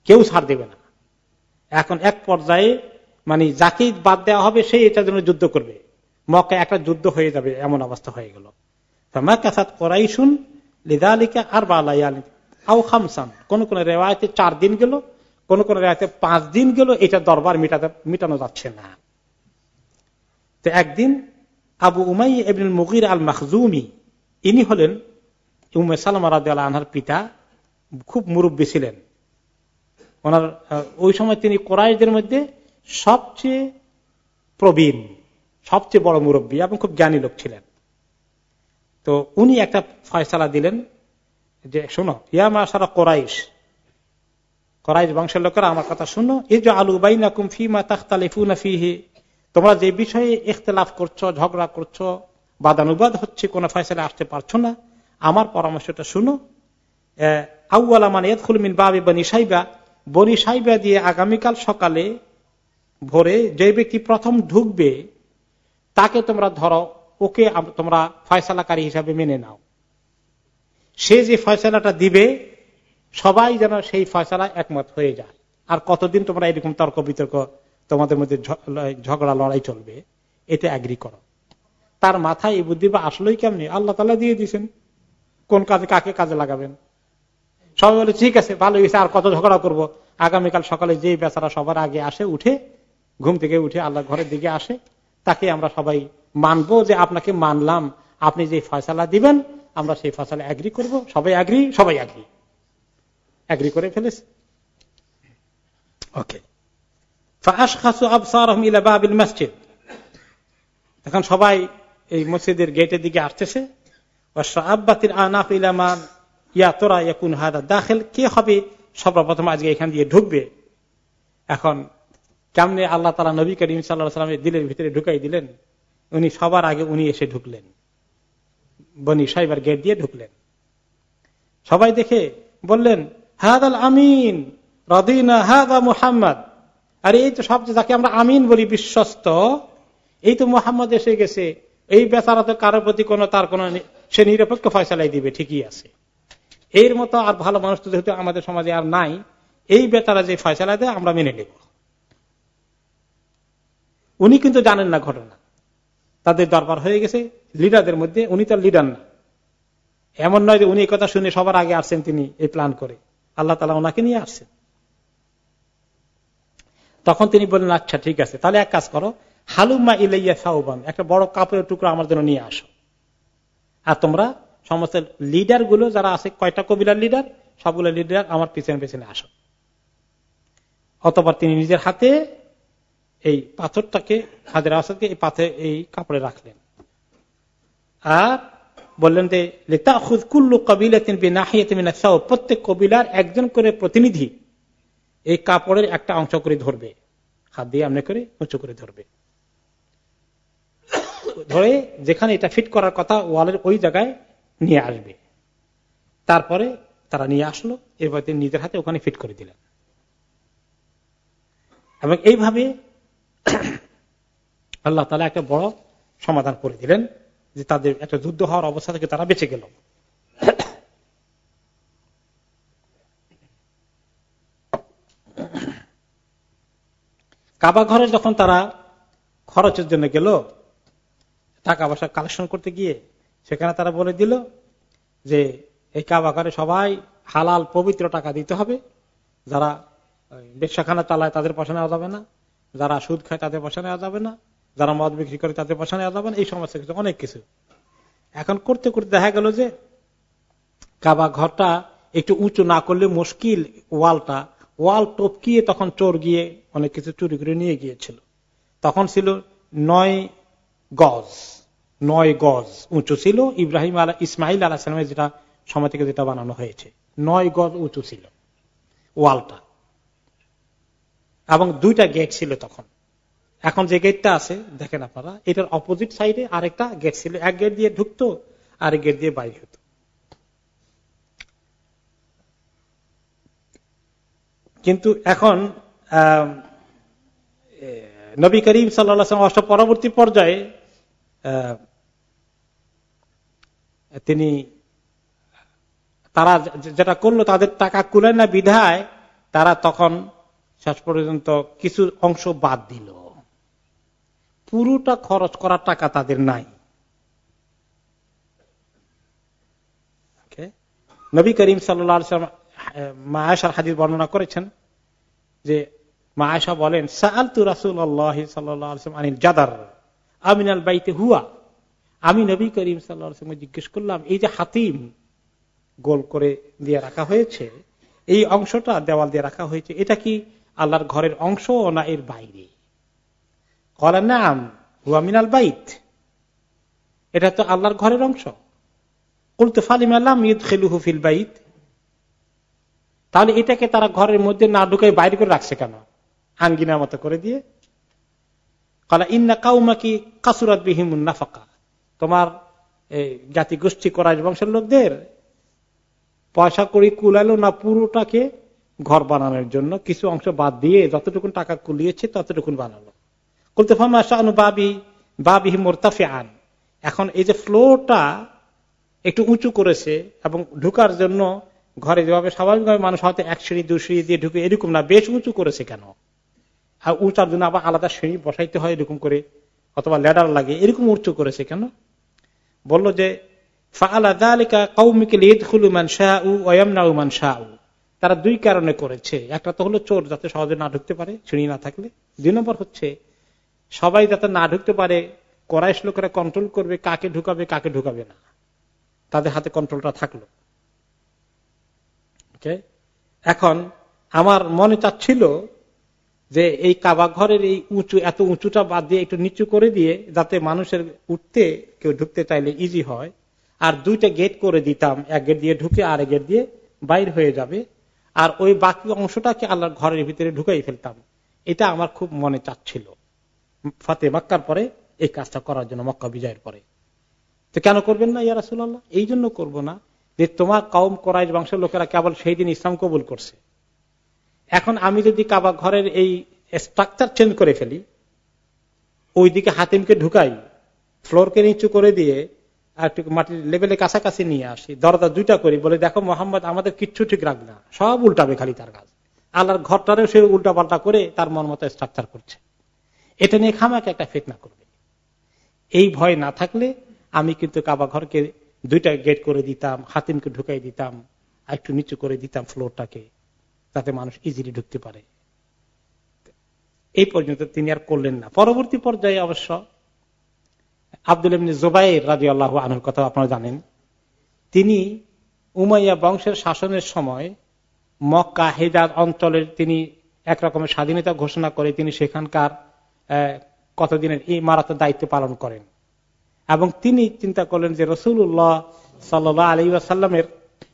[SPEAKER 2] কেউ ছাড় দেবে না। এখন এক পর্যায়ে মানে যাকেই বাদ দেওয়া হবে সেই এটার জন্য যুদ্ধ করবে, মক্কায় একটা যুদ্ধ হয়ে যাবে, এমন অবস্থা হয়ে গেল। কোরাইশুন লিযালিকা আরবা লায়ালি আও খামসান, কোন কোন রিওয়ায়াতে চার দিন গেল, কোন কোন রিওয়ায়াতে পাঁচ দিন গেল, এটা দরবার মিটাতে মিটানো যাচ্ছে না। তো একদিন Abu Umayyah ibnul Mughirah al Makhzumi, ইনি হলেন উম্মে সালামা রাদিয়াল্লাহু আনহার পিতা, খুব মুরব্বী ছিলেন। ওনার ওই সময় তিনি কুরাইশদের মধ্যে সবচেয়ে প্রবীণ, সবচেয়ে বড় মুরব্বী এবং খুব জ্ঞানী লোক ছিলেন। তো উনি একটা ফয়সালা দিলেন যে শোনো ইয়া মাশারা কুরাইশ, কুরাইশ বংশের লোকেরা আমার কথা শুনো, ইজআলু বাইনাকুম ফীমা তাখতালিফুনা ফীহি, তোমরা যে বিষয়ে ইখতিলাফ করছো, ঝগড়া করছো, বাদানুবাদ হচ্ছে, কোন ফয়সালা আসতে পারছো না, আমার পরামর্শটা শুনো। আউয়ালা মান ইয়াদখুলু মিন বাবি বনি শাইবা, বনি শাইবা দিয়ে আগামীকাল সকালে ভোরে যে ব্যক্তি প্রথম ঢুকবে তাকে তোমরা ধরো, ওকে তোমরা ফয়সালাকারী হিসাবে মেনে নাও। সে যে ফয়সালাটা দিবে সবাই যেন সেই ফয়সালা একমত হয়ে যায়। আর কতদিন তোমরা এরকম তর্ক বিতর্ক তোমাদের মধ্যে ঝগড়া লড়াই চলবে, এটা এগ্রি করো। তার মাথায় এই বুদ্ধি বা আসলেই কেমনি, আল্লাহ তাআলা দিয়ে দিয়েছেন কোন কাজে কাকে কাজে লাগাবেন। সবাই বলে ঠিক আছে, ভালো হয়েছে, আর কত ঝগড়া করব। আগামীকাল সকালে যে বেচারা সবার আগে আসে, উঠে ঘুম থেকে উঠে আল্লাহ ঘরের দিকে আসে, তাকে আমরা সবাই মানবো যে আপনাকে মানলাম, আপনি যে ফয়সালা দিবেন আমরা সেই ফয়সালা এগ্রি করব। সবাই এগ্রি, সবাই এগ্রি এগ্রি করে ফেলেছে। ওকে, ফাআশখাসু আবসারহুম ইলা বাবিল মসজিদ, এখন সবাই এই মসজিদের গেটের দিকে আসতেছে। ওয়াশআবাতিল আনাফ ইলা মান ইয়া তোরা ইয়াকুন হাদা দাখিল, কে হবে সর্বপ্রথম আজকে এখান দিয়ে ঢুকবে। এখন কেমনে আল্লাহ তাআলা নবী করিম সাল্লাল্লাহু আলাইহি ওয়াসাল্লামের দিলের ভিতরে ঢুকাই দিলেন, উনি সবার আগে উনি এসে ঢুকলেন, বনি শাইবার গেট দিয়ে ঢুকলেন। সবাই দেখে বললেন হাদাল আমিন রাদিনা হাদা মুহাম্মদ, আরে এই তো সবচেয়ে যাকে আমরা আমিন বলি, বিশ্বস্ত, এই তো মুহাম্মদ এসে গেছে। এই বেচারা তো কারোর প্রতি কোনো তার কোন, সে নিরপেক্ষ ফয়সালাই দিবে, ঠিকই আছে। এর মতো আর ভালো মানুষ তো যেহেতু আমাদের সমাজে আর নাই, এই বেচারা যে ফয়সালা দেয় আমরা মেনে নেব। উনি কিন্তু জানেন না ঘটনা, তাদের দরবার হয়ে গেছে লিডারদের মধ্যে, উনি তো লিডার না। এমন নয় যে উনি এই কথা শুনে সবার আগে আসছেন, তিনি এই প্ল্যান করে, আল্লাহ তাআলা ওনাকে নিয়ে আসছেন। তখন তিনি বললেন আচ্ছা ঠিক আছে, তাহলে এক কাজ করো, হালুম্মা ইলাইয়া সাউবান, একটা বড় কাপড়ের টুকরো আমার জন্য নিয়ে আসো। আর তোমরা সমস্ত লিডার গুলো যারা আছে, কয়টা কবিলার লিডার, সবগুলো লিডার আমার পিছনে পিছনে আসো। অতঃপর তিনি নিজের হাতে এই পাথরটাকে, হাজের আসাদকে এই পাথর এই কাপড়ে রাখলেন আর বললেন যে লিতাখুয কুল্লু কাবিলাতিন বিনাহিয়াতিন মিনাস সাওব, প্রত্যেক কবিলার একজন করে প্রতিনিধি এই কাপড়ের একটা অংশ করে ধরবে, হাত দিয়ে এমনি করে উঁচু করে ধরবে, ধরে যেখানে এটা ফিট করার কথা ওয়ালের ওই জায়গায় নিয়ে আসবে। তারপরে তারা নিয়ে আসলো, এরপর তিনি নিজের হাতে ওখানে ফিট করে দিলেন। এবং এইভাবে আল্লাহ তাআলা একটা বড় সমাধান করে দিলেন, যে তাদের একটা যুদ্ধ হওয়ার অবস্থা থেকে তারা বেঁচে গেল। কাবা ঘরে যখন তারা খরচের জন্য গেল, টাকা পয়সা কালেকশন করতে গিয়ে, সেখানে তারা বলে দিল যে এই কাবা ঘরে সবাই হালাল পবিত্র টাকা দিতে হবে, যারা ব্যবসাখানা চালায় তাদের পয়সা নেওয়া যাবে না, যারা সুদ খায় তাদের পয়সা নেওয়া যাবে না, যারা মদ বিক্রি করে তাদের পয়সা নেওয়া যাবে না, এই সমস্ত কিছু অনেক কিছু। এখন করতে করতে দেখা গেল যে কাবা ঘরটা একটু উঁচু না করলে মুশকিল, ওয়ালটা ওয়াল টপকিয়ে তখন চোর গিয়ে অনেক কিছু চুরি করে নিয়ে গিয়েছিল। তখন ছিল নয় গজ, নয় গজ উঁচু ছিল। ইব্রাহিম আলা ইসমাইল আলাইহিস সালামের যেটা সময় থেকে যেটা বানানো হয়েছে, নয় গজ উঁচু ছিল ওয়ালটা, এবং দুইটা গেট ছিল তখন। এখন যে গেটটা আছে দেখেন আপনারা, এটার অপোজিট সাইডে আরেকটা গেট ছিল, এক গেট দিয়ে ঢুকতো আরেক গেট দিয়ে বাইরে হতো। কিন্তু এখন নবী করিম সাল্লাল্লাহু আলাইহি ওয়াসাল্লাম পরবর্তী পর্যায়ে তিনি তারা যেটা করলো, তাদের টাকা কুলায় না বিধায় তারা তখন শেষ পর্যন্ত কিছু অংশ বাদ দিল, পুরোটা খরচ করার টাকা তাদের নাই। নবী করিম সাল্লাল্লাহু আলাইহি ওয়াসাল্লাম মা আয়েশার হাদিস বর্ণনা করেছেন যে মা আয়েশা বলেন, সাআলতু রাসূলুল্লাহ সাল্লাল্লাহু আলাইহি ওয়াসাল্লাম আনিল জাদার আমিনাল বাইতি হুয়া, আমি নবী করিম সাল্লাল্লাহু আলাইহি ওয়াসাল্লাম জিজ্ঞেস করলাম, এই যে হাতিম গোল করে দিয়ে রাখা হয়েছে, এই অংশটা দেওয়াল দিয়ে রাখা হয়েছে, এটা কি আল্লাহর ঘরের অংশ না এর বাইরে? ক্বালা নাম হুয়া মিনাল বাইত, এটা তো আল্লাহর ঘরের অংশ। কুলতু ফালিমা লাম ইদখিলুহু ফিল বাইত, তাহলে এটাকে তারা ঘরের মধ্যে না ঢুকাই বাইরে করে রাখছে কেন, আঙ্গিনার মতো করে দিয়ে? ক্বালা ইন্না কাউমাকি কাসুরাত বিহিমুন নাফাকা, তোমার এই জাতি গোষ্ঠী কুরাইশ বংশের লোকদের পয়সা করি কুলালো না পুরোটাকে ঘর বানানোর জন্য, কিছু অংশ বাদ দিয়ে যতটুকু টাকা কুলিয়েছে ততটুকু বানালো। কুলতু ফামা শানু বাবি বাবিহি মুরতাফিআন, এখন এই যে ফ্লোরটা একটু উঁচু করেছে এবং ঢুকার জন্য ঘরে যেভাবে স্বাভাবিকভাবে মানুষ হয়তো এক সিঁড়ি দু সিঁড়ি দিয়ে ঢুকে, এরকম না, বেশ উঁচু করেছে কেন? আর উঁচার জন্য আবার আলাদা সিঁড়ি বসাইতে হয় এরকম করে, অথবা ল্যাডার লাগে, এরকম উঁচু করেছে কেন? বলল যে ফাআলা যালিকা কওমিকা লিয়াদখুলু মান শাআউ ওয়া ইয়ামনাউ মান শাআউ, তারা দুই কারণে করেছে। একটা তো হলো চোর যাতে সহজে না ঢুকতে পারে সিঁড়ি না থাকলে, দুই নম্বর হচ্ছে সবাই যাতে না ঢুকতে পারে, কুরাইশ লোকেরা কন্ট্রোল করবে কাকে ঢুকাবে কাকে ঢুকাবে না, তাদের হাতে কন্ট্রোলটা থাকলো। এখন আমার মনে চাচ্ছিল যে এই কাবা ঘরের এই উঁচু, এত উঁচুটা বাদ দিয়ে একটু নিচু করে দিয়ে, যাতে মানুষের উঠতে কেউ ঢুকতে চাইলে ইজি হয়, আর দুইটা গেট করে দিতাম, এক গেট দিয়ে ঢুকে আর এক গেট দিয়ে বাইর হয়ে যাবে, আর ওই বাকি অংশটাকে আল্লাহর ঘরের ভিতরে ঢুকাই ফেলতাম। এটা আমার খুব মনে চাচ্ছিল ফাতে মক্কার পরে এই কাজটা করার জন্য, মক্কা বিজয়ের পরে। তো কেন করবেন না ইয়া রাসূলুল্লাহ? এই জন্য করবো না যে তোমার কওম কুরাইশ বংশের লোকেরা কেবল সেই দিন ইসলাম কবুল করছে। এখন আমি যদি কাবা ঘরের এই স্ট্রাকচার চেঞ্জ করে ফেলি, ওইদিকে হাতিমকে ঢুকাই, ফ্লোরকে নিচু করে দিয়ে আর একটু মাটির লেভেলে কাছাকাছি নিয়ে আসি, দরজা দুইটা করি, বলে দেখো মোহাম্মদ আমাদের কিচ্ছু ঠিক রাখবে না, সব উল্টাবে খালি তার কাজ, আল্লাহর ঘরটারেও সে উল্টা পাল্টা করে তার মন মতো স্ট্রাকচার করছে, এটা নিয়ে খামাকে একটা ফিতনা করবে। এই ভয় না থাকলে আমি কিন্তু কাবা ঘরকে দুইটা গেট করে দিতাম, হাতিমকে ঢুকাই দিতাম, আর একটু নিচু করে দিতাম ফ্লোরটাকে, যাতে মানুষ ইজিলি ঢুকতে পারে। এই পর্যন্ত তিনি আর করলেন না। পরবর্তী পর্যায়ে অবশ্য আব্দুল ইবনে জুবাইর রাদিয়াল্লাহু আনহুর কথা আপনারা জানেন, তিনি উমাইয়া বংশের শাসনের সময় মক্কা হিজাজ অঞ্চলের তিনি একরকমের স্বাধীনতা ঘোষণা করে তিনি সেখানকার কতদিনের ইমারতের দায়িত্ব পালন করেন, এবং তিনি চিন্তা করলেন যে রাসূলুল্লাহ সাল্লাল্লাহু আলাইহি ওয়াসাল্লামের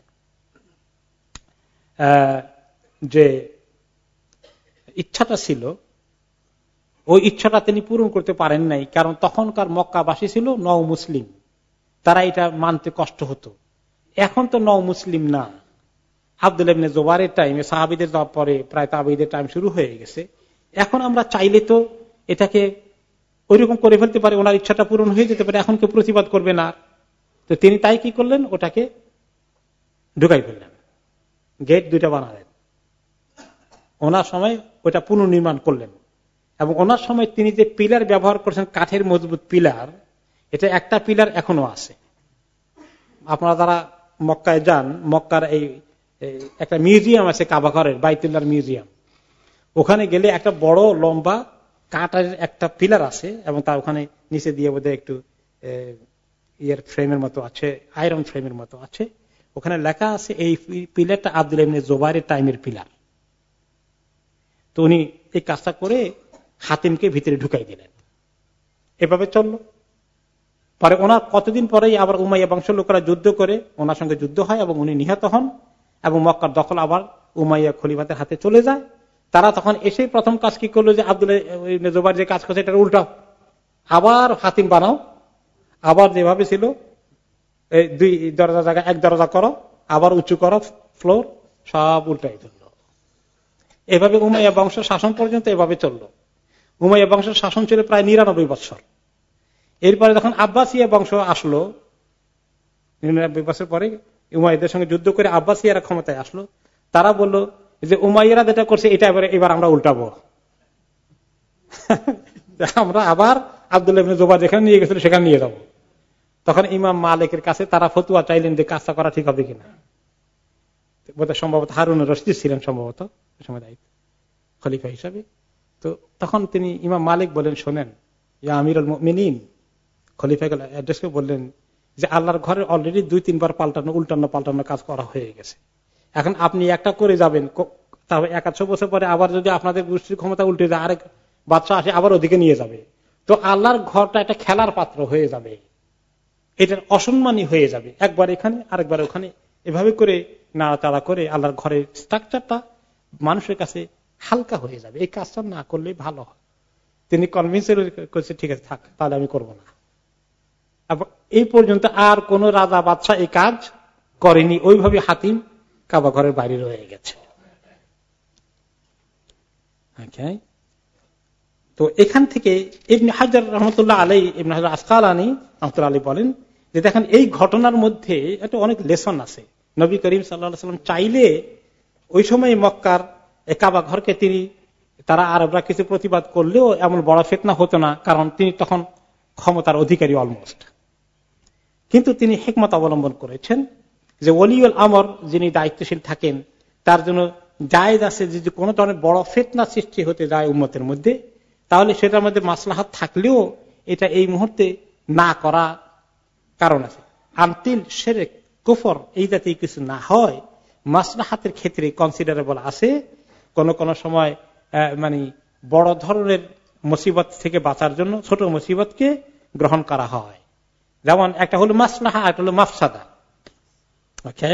[SPEAKER 2] যে ইচ্ছাটা ছিল ওই ইচ্ছাটা তিনি পূরণ করতে পারেন নাই, কারণ তখনকার মক্কাবাসী ছিল নও মুসলিম, তারা এটা মানতে কষ্ট হতো। এখন তো নও মুসলিম না, আব্দুল্লাহ ইবনে জুবাইরের টাইমে সাহাবীদের যাওয়ার পরে প্রায় তাবেঈদের টাইম শুরু হয়ে গেছে। এখন আমরা চাইলে তো এটাকে ওইরকম করে ফেলতে পারে, ওনার ইচ্ছাটা পূরণ হয়ে যেতে পারে, এখন কেউ প্রতিবাদ করবে না। তো তিনি তাই কি করলেন, ওটাকে ঢুকাই ফেললেন, গেট দুইটা বানালেন, ওনার সময় ওটা পুনর্নির্মাণ করলেন। এবং ওনার সময় তিনি যে পিলার ব্যবহার করছেন, কাঠের মজবুত পিলার, এটা একটা পিলার এখনো আছে। আপনারা যারা মক্কায় যান, মক্কার এই একটা মিউজিয়াম আছে কাবা ঘরের, বাইতুল্লাহর মিউজিয়াম, ওখানে গেলে একটা বড় লম্বা কাঠের একটা পিলার আছে, এবং তার ওখানে নিচে দিয়ে বোধহয় একটু ইয়ের ফ্রেমের মতো আছে, আয়রন ফ্রেমের মতো আছে, ওখানে লেখা আছে এই পিলারটা আব্দুল্লাহ ইবনে জুবাইরের টাইমের পিলার। তো উনি এই কাজটা করে হাতিমকে ভিতরে ঢুকাই দিলেন, এভাবে চলল। পরে ওনার কতদিন পরেই আবার উমাইয়া বংশের লোকেরা যুদ্ধ করে ওনার সঙ্গে যুদ্ধ হয় এবং উনি নিহত হন, এবং মক্কার দখল আবার উমাইয়া খলিফাদের হাতে চলে যায়। তারা তখন এসে প্রথম কাজ কি করলো, যে আব্দুল্লাহ ইবনে জুবাইর যে কাজ করছে এটা উল্টাও, আবার হাতিম বানাও, আবার যেভাবে ছিল এই দুই দরজা জায়গা এক দরজা করো, আবার উঁচু করো ফ্লোর, সব উল্টাই চললো। এভাবে উমাইয়া বংশ শাসন পর্যন্ত এভাবে চললো। উমাইয়া বংশের শাসন ছিল প্রায় নিরানব্বই বছর। এরপরে যখন আব্বাসিয়া বংশ আসলো, নিরানব্বই বছর পরে উমাইয়াদের সঙ্গে যুদ্ধ করে আব্বাসিয়ারা ক্ষমতায় আসলো, তারা বলল যে উমাইয়ারা যেটা করছে এটা এবার এবার আমরা উল্টাবো, আমরা আবার আব্দুল্লাহ ইবনে জুবাইর যেখানে নিয়ে গেছিল সেখানে নিয়ে যাবো। তখন ইমাম মালিকের কাছে তারা ফতুয়া চাইলেন যে কাজটা করা ঠিক হবে কিনা। বোধহয় সম্ভবত হারুন রশিদ ছিলেন সম্ভবত সময় দায়িত্ব খলিফা হিসাবে। তো তখন তিনি ইমাম মালিক বলেন, শোনেন ইয়া আমিরুল মুমিনিন, খলিফাকে অ্যাড্রেস করে বললেন যে আল্লাহর ঘরে অলরেডি দুই তিনবার পাল্টানো উল্টানো পাল্টানো কাজ করা হয়ে গেছে, এখন আপনি একটা করে যাবেন, তবে একশো বছর পরে আবার যদি আপনাদের গোষ্ঠীর ক্ষমতা উল্টে যায় আরেক বাচ্চা আসে আবার ওদিকে নিয়ে যাবে, তো আল্লাহর ঘরটা একটা খেলার পাত্র হয়ে যাবে, এটার অসম্মানী হয়ে যাবে, একবার এখানে আরেকবার ওখানে এভাবে করে নাড়াচাড়া করে আল্লাহর ঘরের স্ট্রাকচারটা মানুষের কাছে হালকা হয়ে যাবে, এই কাজটা না করলে ভালো হয়। তিনি কনভিন্স করছে ঠিক আছে থাক, তাহলে আমি করব না। এই পর্যন্ত আর কোন রাজা বাদশাহ এই কাজ করেনি, ওইভাবে হাতিম কাবা ঘরের বাইরে রয়ে গেছে। তো এখান থেকে ইবনে হাজার রহমতুল্লাহ আলাই, ইবনে হাজার আসকালানী রহমতুল্লাহ আলী বলেন যে দেখেন এই ঘটনার মধ্যে একটা অনেক লেসন আছে। নবী করিম সাল্লাল্লাহু আলাইহি ওয়াসাল্লাম চাইলে ওই সময় মক্কার কাবা ঘরকে তিনি, তারা আরবরা কিছু প্রতিবাদ করলেও এমন বড় ফিতনা হতো না, কারণ তিনি তখন ক্ষমতার অধিকারী অলমোস্ট। কিন্তু তিনি হিকমত অবলম্বন করেছেন যে ওলিউল আমর যিনি দায়িত্বশীল থাকেন তার জন্য জায়েজ আছে যদি কোনো ধরনের বড় ফিতনা সৃষ্টি হতে যায় উম্মতের মধ্যে, তাহলে সেটার মধ্যে মাসলাহাত থাকলেও এটা এই মুহূর্তে না করা কারণ আছে। আনতিল শিরক কুফর এই জাতীয় কিছু না হয়, মাসলাহাতের ক্ষেত্রে কনসিডারেবল আছে। কোন কোন সময় মানে বড় ধরনের মুসিবত থেকে বাঁচার জন্য ছোট মুসিবতকে গ্রহণ করা হয়। যেমন একটা হলো মাসলাহা, একটা হলো মাফসাদা। ওকে,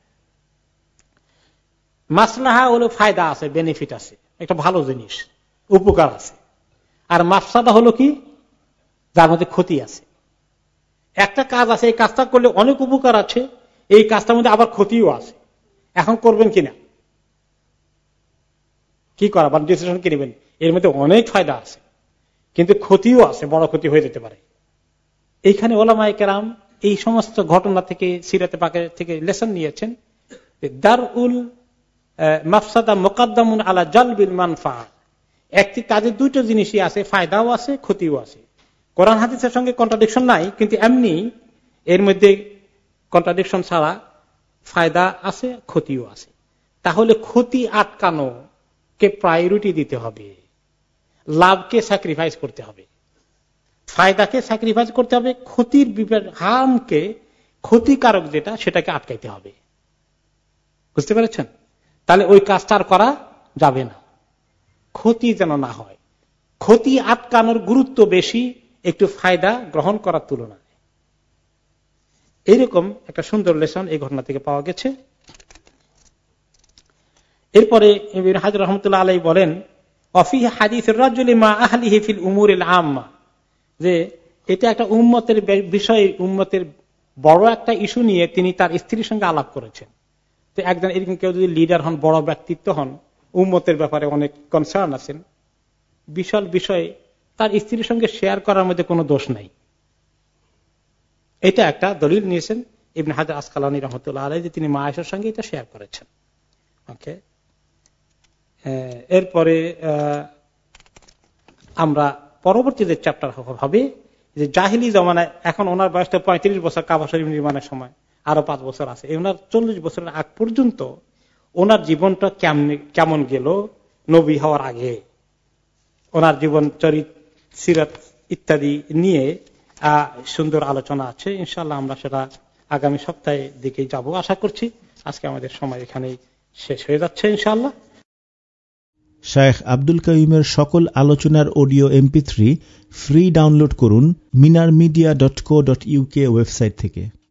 [SPEAKER 2] মাসলাহা হলো ফায়দা আছে, বেনিফিট আছে, একটা ভালো জিনিস, উপকার আছে। আর মাফসাদা হলো কি, যার মধ্যে ক্ষতি আছে। একটা কাজ আছে, এই কাজটা করলে অনেক উপকার আছে, এই কাজটার মধ্যে আবার ক্ষতিও আছে, এখন করবেন কিনা, কি করা বা ডিসিশন কি নেবেন। এর মধ্যে অনেক ফায়দা আছে কিন্তু ক্ষতিও আছে, বড় ক্ষতি হয়ে যেতে পারে। এইখানে ওলামায়ে কেরাম এই সমস্ত ঘটনা থেকে, সিরাতে পাকে থেকে লেসন নিয়েছেন। দারউল মাফসাদা মুকাদ্দামুন আলা জালবিল মানফা, একটি কাজে দুটো জিনিসই আছে, ফায়দাও আছে ক্ষতিও আছে। কোরআন হাদিসের সঙ্গে কন্ট্রাডিকশন নাই, কিন্তু এমনি এর মধ্যে কন্ট্রাডিকশন ছাড়া ফায়দা আছে ক্ষতিও আছে। তাহলে ক্ষতি আটকানো কে প্রায়োরিটি দিতে হবে, লাভকে স্যাক্রিফাইস করতে হবে, ফায়দাকে স্যাক্রিফাইস করতে হবে, ক্ষতির বিপরীত হার্মকে, ক্ষতিকারক যেটা সেটাকে আটকাইতে হবে। বুঝতে পেরেছেন? তাহলে ওই কাজটা আর করা যাবে না, ক্ষতি যেন না হয়। ক্ষতি আটকানোর গুরুত্ব বেশি একটু ফায়দা গ্রহণ করার তুলনায়। এইরকম একটা সুন্দর লেসন এই ঘটনা থেকে পাওয়া গেছে। এরপরে ইবনে হাজার রাহমাতুল্লাহ আলাইহি বলেন অফিহি হাদিসুর রাজুলি মা আহলিহি ফিল উমুরিল আম্মা, যে এটা একটা উম্মতের বিষয়, উম্মতের বড় একটা ইস্যু নিয়ে তিনি তার স্ত্রীর সঙ্গে আলাপ করেছেন। তো একজন এরকম কেউ যদি লিডার হন, বড় ব্যক্তিত্ব হন, উম্মতের ব্যাপারে অনেক কনসার্ন আছেন, বিশাল বিষয় তার স্ত্রীর সঙ্গে শেয়ার করার মধ্যে কোনো দোষ নাই। এটা একটা দলিল নিয়েছেন ইবনে হাজার আসকালানী রহমতুল্লাহ আলাইহি, যে তিনি মা আয়েশার সঙ্গে এটা শেয়ার করেছেন। ওকে, এরপরে আমরা পরবর্তী যে চ্যাপ্টার হবে যে জাহিলি জমানায়, এখন ওনার বয়সটা পঁয়ত্রিশ বছর কাবা শরীফ নির্মাণের সময়, আরো পাঁচ বছর আছে, ওনার চল্লিশ বছরের আগ পর্যন্ত ওনার জীবনটা কেমন কেমন গেল নবী হওয়ার আগে, ওনার জীবন চরিত্র, সিরাত ইত্যাদি নিয়ে আহ সুন্দর আলোচনা আছে। ইনশাআল্লাহ আমরা সেটা আগামী সপ্তাহে দিকে যাব আশা করছি। আজকে আমাদের সময় এখানেই শেষ হয়ে যাচ্ছে ইনশাআল্লাহ।
[SPEAKER 1] শায়েখ আব্দুল কাইয়ুমের সকল আলোচনার audio MP three free download করুন Minar media dot co dot UK website থেকে।